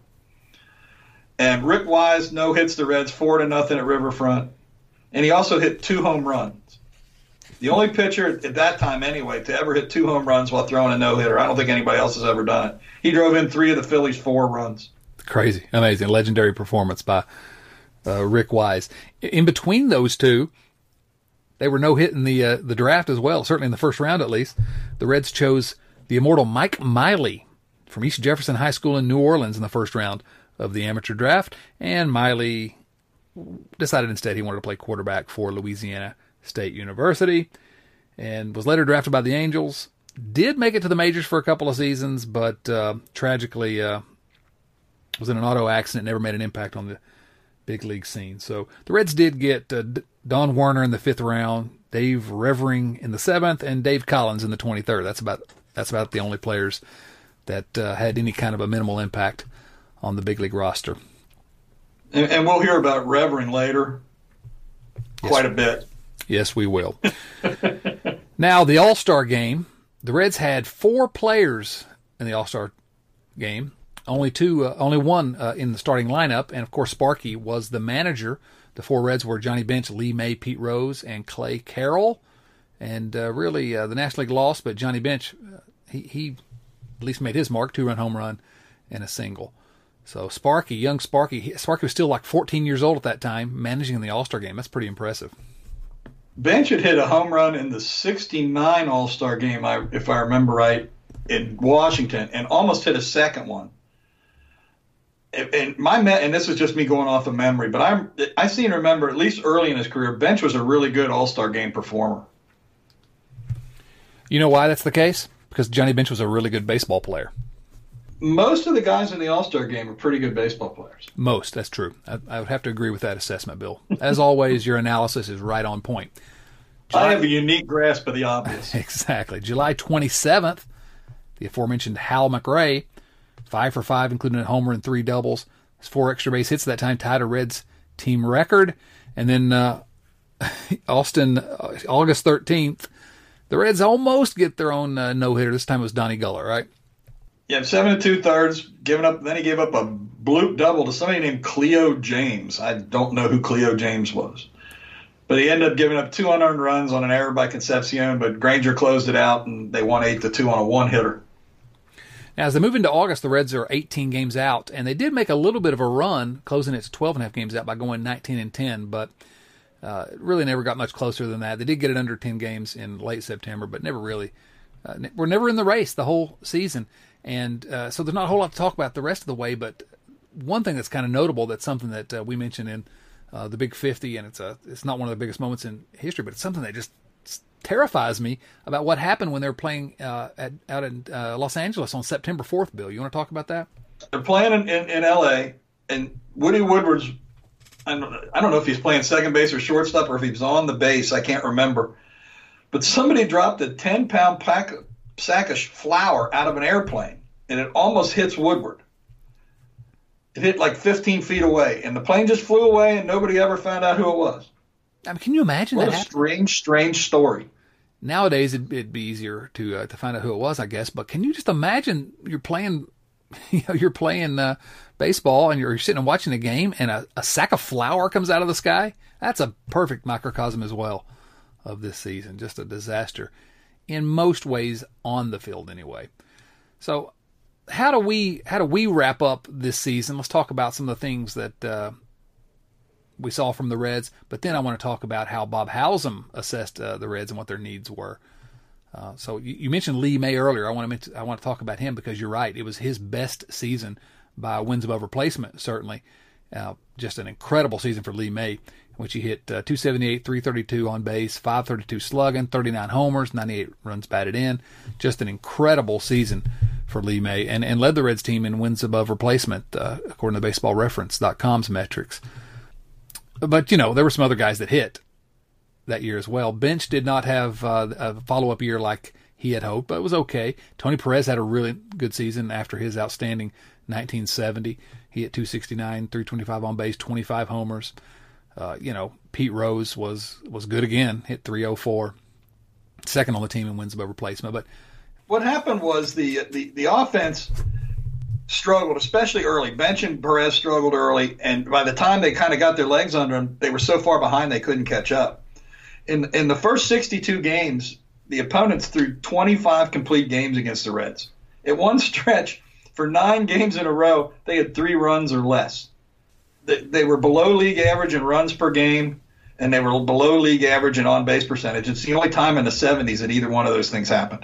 And Rick Wise no hits the Reds four to nothing at Riverfront, and he also hit two home runs. The only pitcher at that time, anyway, to ever hit two home runs while throwing a no hitter. I don't think anybody else has ever done it. He drove in three of the Phillies' four runs. Crazy, amazing, legendary performance by uh, Rick Wise. In between those two, they were no hitting the uh, the draft as well. Certainly in the first round, at least, the Reds chose the immortal Mike Miley from East Jefferson High School in New Orleans in the first round of the amateur draft, and Miley decided instead he wanted to play quarterback for Louisiana State University and was later drafted by the Angels. Did make it to the majors for a couple of seasons, but uh, tragically uh, was in an auto accident, never made an impact on the big league scene. So the Reds did get uh, Don Werner in the fifth round, Dave Revering in the seventh, and Dave Collins in the twenty-third. That's about that's about the only players that uh, had any kind of a minimal impact on the big league roster. And, and we'll hear about Revering later yes. quite a bit. Yes, we will. Now, the All-Star game, the Reds had four players in the All-Star game, only two, uh, only one uh, in the starting lineup, and of course Sparky was the manager. The four Reds were Johnny Bench, Lee May, Pete Rose, and Clay Carroll. And uh, really, uh, the National League lost, but Johnny Bench, uh, he, he at least made his mark, two-run home run and a single. So Sparky, young Sparky, he, Sparky was still like fourteen years old at that time, managing in the All-Star game. That's pretty impressive. Bench had hit a home run in the sixty-nine All-Star game, I, if I remember right, in Washington, and almost hit a second one. And, and my and this is just me going off of memory, but I'm I seem to remember, at least early in his career, Bench was a really good All-Star game performer. You know why that's the case? Because Johnny Bench was a really good baseball player. Most of the guys in the All-Star game are pretty good baseball players. Most, that's true. I, I would have to agree with that assessment, Bill. As always, your analysis is right on point. July, I have a unique grasp of the obvious. Exactly. July twenty-seventh, the aforementioned Hal McRae, five for five, including a homer and three doubles. His four extra base hits that time tied a Reds team record. And then uh, Austin, uh, August thirteenth, the Reds almost get their own uh, no-hitter. This time it was Donnie Guller, right? Yeah, seven and two thirds, giving up. Then he gave up a bloop double to somebody named Cleo James. I don't know who Cleo James was, but he ended up giving up two unearned runs on an error by Concepcion. But Granger closed it out, and they won eight to two on a one hitter. Now, as they move into August, the Reds are eighteen games out, and they did make a little bit of a run, closing it to twelve and a half games out by going nineteen and ten, but uh, really never got much closer than that. They did get it under ten games in late September, but never really. Uh, we're never in the race the whole season. And uh, so there's not a whole lot to talk about the rest of the way, but one thing that's kind of notable, that's something that uh, we mentioned in uh, the Big fifty, and it's a it's not one of the biggest moments in history, but it's something that just terrifies me about what happened when they were playing uh, at, out in uh, Los Angeles on September fourth, Bill. You want to talk about that? They're playing in, in, in L A, and Woody Woodward's I don't, I don't know if he's playing second base or shortstop or if he was on the base. I can't remember. But somebody dropped a ten-pound pack, sack of flour out of an airplane, and it almost hits Woodward. It hit like fifteen feet away, and the plane just flew away, and nobody ever found out who it was. I mean, can you imagine what that? What a strange, strange story. Nowadays, it'd, it'd be easier to uh, to find out who it was, I guess. But can you just imagine you're playing, you know, you're playing uh, baseball, and you're sitting and watching a game, and a, a sack of flour comes out of the sky? That's a perfect microcosm as well of this season. Just a disaster in most ways on the field, anyway. So, how do we how do we wrap up this season? Let's talk about some of the things that uh, we saw from the Reds, but then I want to talk about how Bob Howsam assessed uh, the Reds and what their needs were. Uh, so you, you mentioned Lee May earlier. I want to mention, I want to talk about him because you're right. It was his best season by wins above replacement, certainly. Uh, just an incredible season for Lee May, in which he hit uh, two seventy-eight, three thirty-two on base, five thirty-two slugging, thirty-nine homers, ninety-eight runs batted in. Just an incredible season for Lee May, and, and led the Reds team in wins above replacement, uh, according to baseball reference dot com's metrics. But, you know, there were some other guys that hit that year as well. Bench did not have uh, a follow-up year like he had hoped, but it was okay. Tony Perez had a really good season after his outstanding nineteen seventy. He hit two sixty-nine, three twenty-five on base, twenty-five homers. Uh, you know, Pete Rose was was good again, hit three oh four, second on the team in wins above replacement. But what happened was the the, the offense struggled, especially early. Bench and Perez struggled early, and by the time they kind of got their legs under them, they were so far behind they couldn't catch up. In in the first sixty-two games, the opponents threw twenty-five complete games against the Reds. At one stretch, for nine games in a row, they had three runs or less. They, they were below league average in runs per game, and they were below league average in on-base percentage. It's the only time in the seventies that either one of those things happened.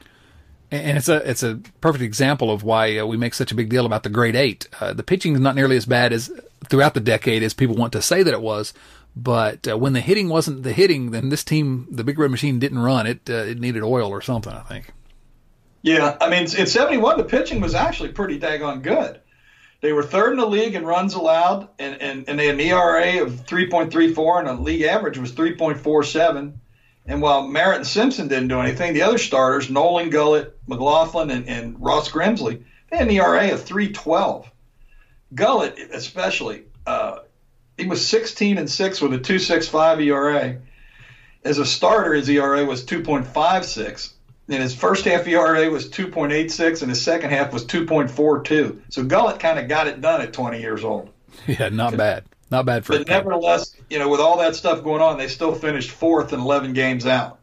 And it's a it's a perfect example of why uh, we make such a big deal about the Great Eight. Uh, the pitching is not nearly as bad as throughout the decade as people want to say that it was. But uh, when the hitting wasn't the hitting, then this team, the Big Red Machine, didn't run. It uh, it needed oil or something, I think. Yeah, I mean, in seventy-one, the pitching was actually pretty daggone good. They were third in the league in runs allowed, and, and, and they had an E R A of three point three four, and the league average was three point four seven. And while Merritt and Simpson didn't do anything, the other starters, Nolan Gullett, McLaughlin, and, and Ross Grimsley, they had an E R A of three twelve. Gullett, especially, uh, he was sixteen and six with a two point six five E R A. As a starter, his E R A was two point five six. And his first half E R A was two point eight six, and his second half was two point four two. So Gullett kind of got it done at twenty years old. Yeah, not bad. Not bad for But nevertheless, you know, with all that stuff going on, they still finished fourth and eleven games out.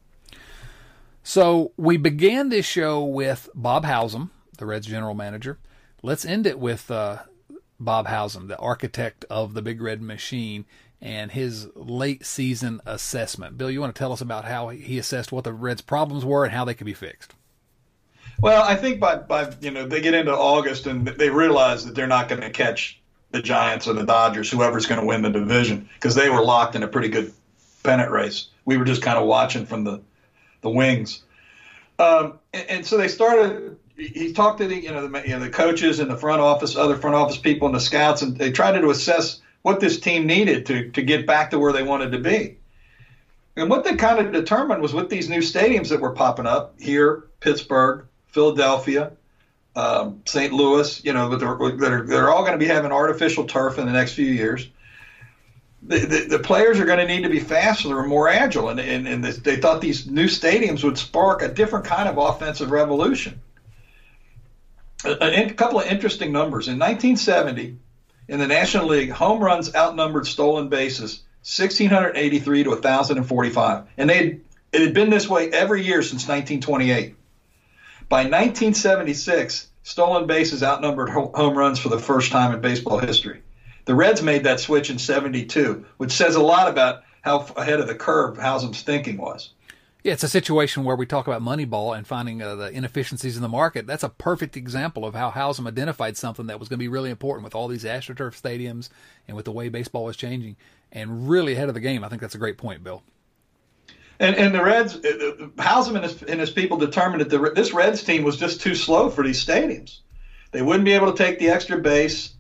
So we began this show with Bob Howsam, the Reds general manager. Let's end it with uh, Bob Howsam, the architect of the Big Red Machine, and his late season assessment. Bill, you want to tell us about how he assessed what the Reds' problems were and how they could be fixed? Well, I think by, by you know, they get into August and they realize that they're not going to catch the Giants or the Dodgers, whoever's going to win the division, because they were locked in a pretty good pennant race. We were just kind of watching from the, the wings. Um, and, and so they started – he talked to the you know, the you know the coaches and the front office, other front office people and the scouts, and they tried to assess what this team needed to, to get back to where they wanted to be. And what they kind of determined was with these new stadiums that were popping up here, Pittsburgh, Philadelphia, um, Saint Louis, you know, that are, that are, they're all going to be having artificial turf in the next few years. The, the, the players are going to need to be faster and more agile, and, and, and they thought these new stadiums would spark a different kind of offensive revolution. A, a couple of interesting numbers. In nineteen seventy, in the National League, home runs outnumbered stolen bases one thousand six hundred eighty-three to one thousand forty-five. And they it had been this way every year since nineteen twenty-eight. By nineteen seventy-six, stolen bases outnumbered home runs for the first time in baseball history. The Reds made that switch in seventy-two, which says a lot about how ahead of the curve Howsam's thinking was. Yeah, it's a situation where we talk about Moneyball and finding uh, the inefficiencies in the market. That's a perfect example of how Howsam identified something that was going to be really important with all these AstroTurf stadiums and with the way baseball was changing, and really ahead of the game. I think that's a great point, Bill. And, and the Reds, Howsam and his, and his people determined that the, this Reds team was just too slow for these stadiums. They wouldn't be able to take the extra base.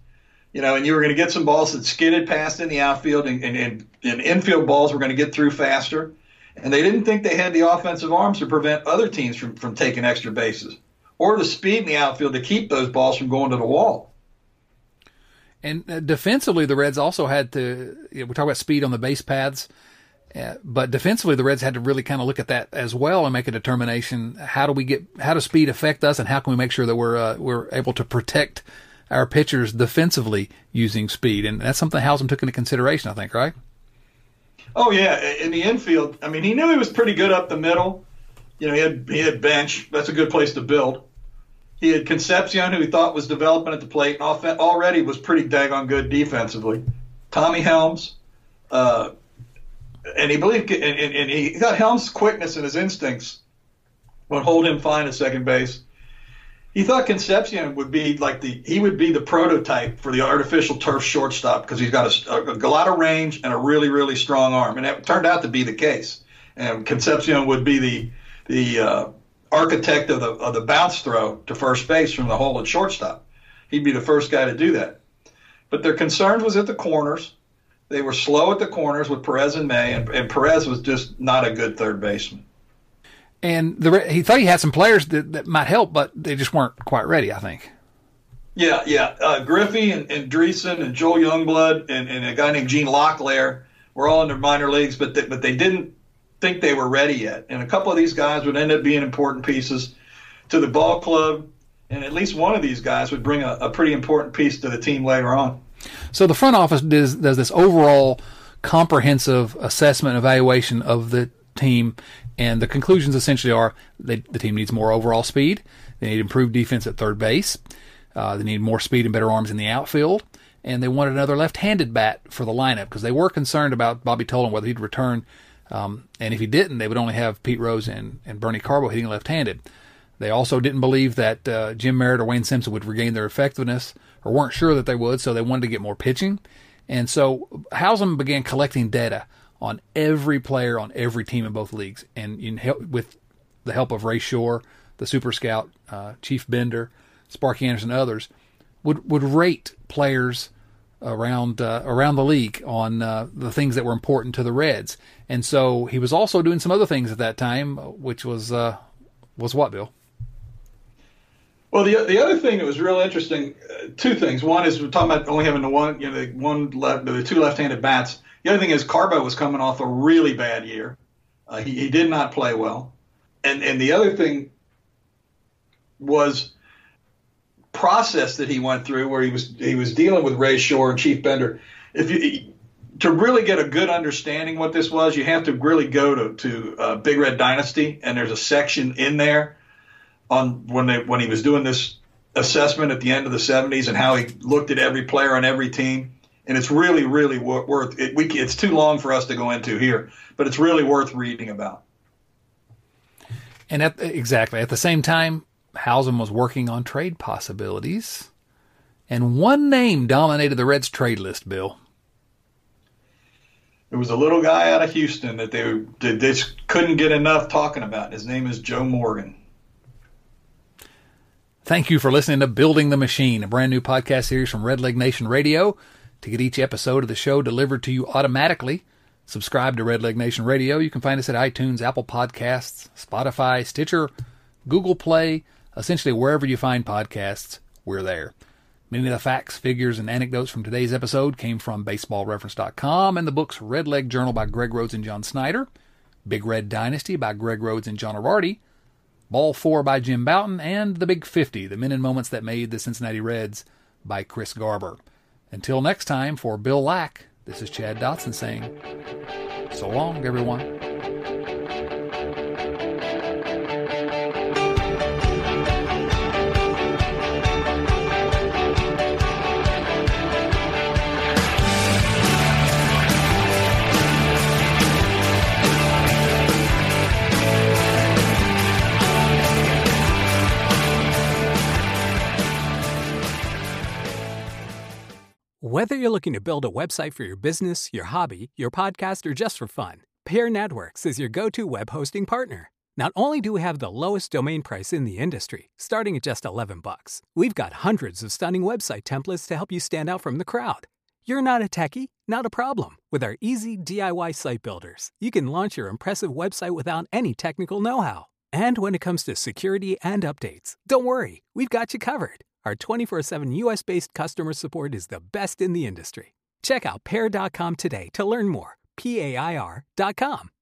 You know, and you were going to get some balls that skidded past in the outfield, and, and, and, and infield balls were going to get through faster. And they didn't think they had the offensive arms to prevent other teams from, from taking extra bases, or the speed in the outfield to keep those balls from going to the wall. And uh, defensively, the Reds also had to, you know, we talk about speed on the base paths, uh, but defensively, the Reds had to really kind of look at that as well and make a determination. How do we get, how does speed affect us, and how can we make sure that we're, uh, we're able to protect our pitchers defensively using speed? And that's something Howsam took into consideration, I think, right? Oh, yeah. In the infield, I mean, he knew he was pretty good up the middle. You know, he had, he had bench. That's a good place to build. He had Concepcion, who he thought was developing at the plate, and already was pretty daggone good defensively. Tommy Helms, uh, and he believed, and, and, and he got Helms' quickness and his instincts would hold him fine at second base. He thought Concepcion would be like the he would be the prototype for the artificial turf shortstop, because he's got a, a, a lot of range and a really really strong arm, and it turned out to be the case. And Concepcion would be the the uh, architect of the of the bounce throw to first base from the hole at shortstop. He'd be the first guy to do that. But their concern was at the corners. They were slow at the corners with Perez and May, and, and Perez was just not a good third baseman. And the, he thought he had some players that, that might help, but they just weren't quite ready, I think. Yeah, yeah. Uh, Griffey and, and Dreesen and Joel Youngblood and, and a guy named Gene Locklear were all in their minor leagues, but they, but they didn't think they were ready yet. And a couple of these guys would end up being important pieces to the ball club, and at least one of these guys would bring a, a pretty important piece to the team later on. So the front office does, does this overall comprehensive assessment and evaluation of the team, and the conclusions essentially are they, the team needs more overall speed, they need improved defense at third base, uh, they need more speed and better arms in the outfield, and they wanted another left-handed bat for the lineup, because they were concerned about Bobby Tolan, whether he'd return, um, and if he didn't, they would only have Pete Rose and, and Bernie Carbo hitting left-handed. They also didn't believe that uh, Jim Merritt or Wayne Simpson would regain their effectiveness, or weren't sure that they would, so they wanted to get more pitching. And so Howsam began collecting data on every player on every team in both leagues, and in help, with the help of Ray Shore, the Super Scout, uh, Chief Bender, Sparky Anderson, and others, would would rate players around uh, around the league on uh, the things that were important to the Reds. And so he was also doing some other things at that time, which was uh, was what, Bill? Well, the the other thing that was real interesting, uh, two things. One is we're talking about only having the one, you know, the one left, the two left-handed bats. The other thing is Carbo was coming off a really bad year. Uh, he, he did not play well. And and the other thing was process that he went through, where he was he was dealing with Ray Shore and Chief Bender. If you to really get a good understanding what this was, you have to really go to to uh, Big Red Dynasty, and there's a section in there on when they when he was doing this assessment at the end of the seventies and how he looked at every player on every team. And it's really, really worth it. We, it's too long for us to go into here, but it's really worth reading about. And at, exactly. At the same time, Howsam was working on trade possibilities. And one name dominated the Reds' trade list, Bill. There was a little guy out of Houston that they, they just couldn't get enough talking about. His name is Joe Morgan. Thank you for listening to Building the Machine, a brand new podcast series from Redleg Nation Radio. To get each episode of the show delivered to you automatically, subscribe to Redleg Nation Radio. You can find us at iTunes, Apple Podcasts, Spotify, Stitcher, Google Play, essentially wherever you find podcasts, we're there. Many of the facts, figures, and anecdotes from today's episode came from baseball reference dot com and the books Red Leg Journal by Greg Rhodes and John Snyder, Big Red Dynasty by Greg Rhodes and John Arardi, Ball Four by Jim Bouton, and The Big fifty, The Men and Moments That Made the Cincinnati Reds by Chris Garber. Until next time, for Bill Lack, this is Chad Dotson saying, so long, everyone. Whether you're looking to build a website for your business, your hobby, your podcast, or just for fun, Peer Networks is your go-to web hosting partner. Not only do we have the lowest domain price in the industry, starting at just eleven bucks, we've got hundreds of stunning website templates to help you stand out from the crowd. You're not a techie? Not a problem. With our easy D I Y site builders, you can launch your impressive website without any technical know-how. And when it comes to security and updates, don't worry, we've got you covered. Our twenty-four seven U S-based customer support is the best in the industry. Check out pair dot com today to learn more. P A I R dot com.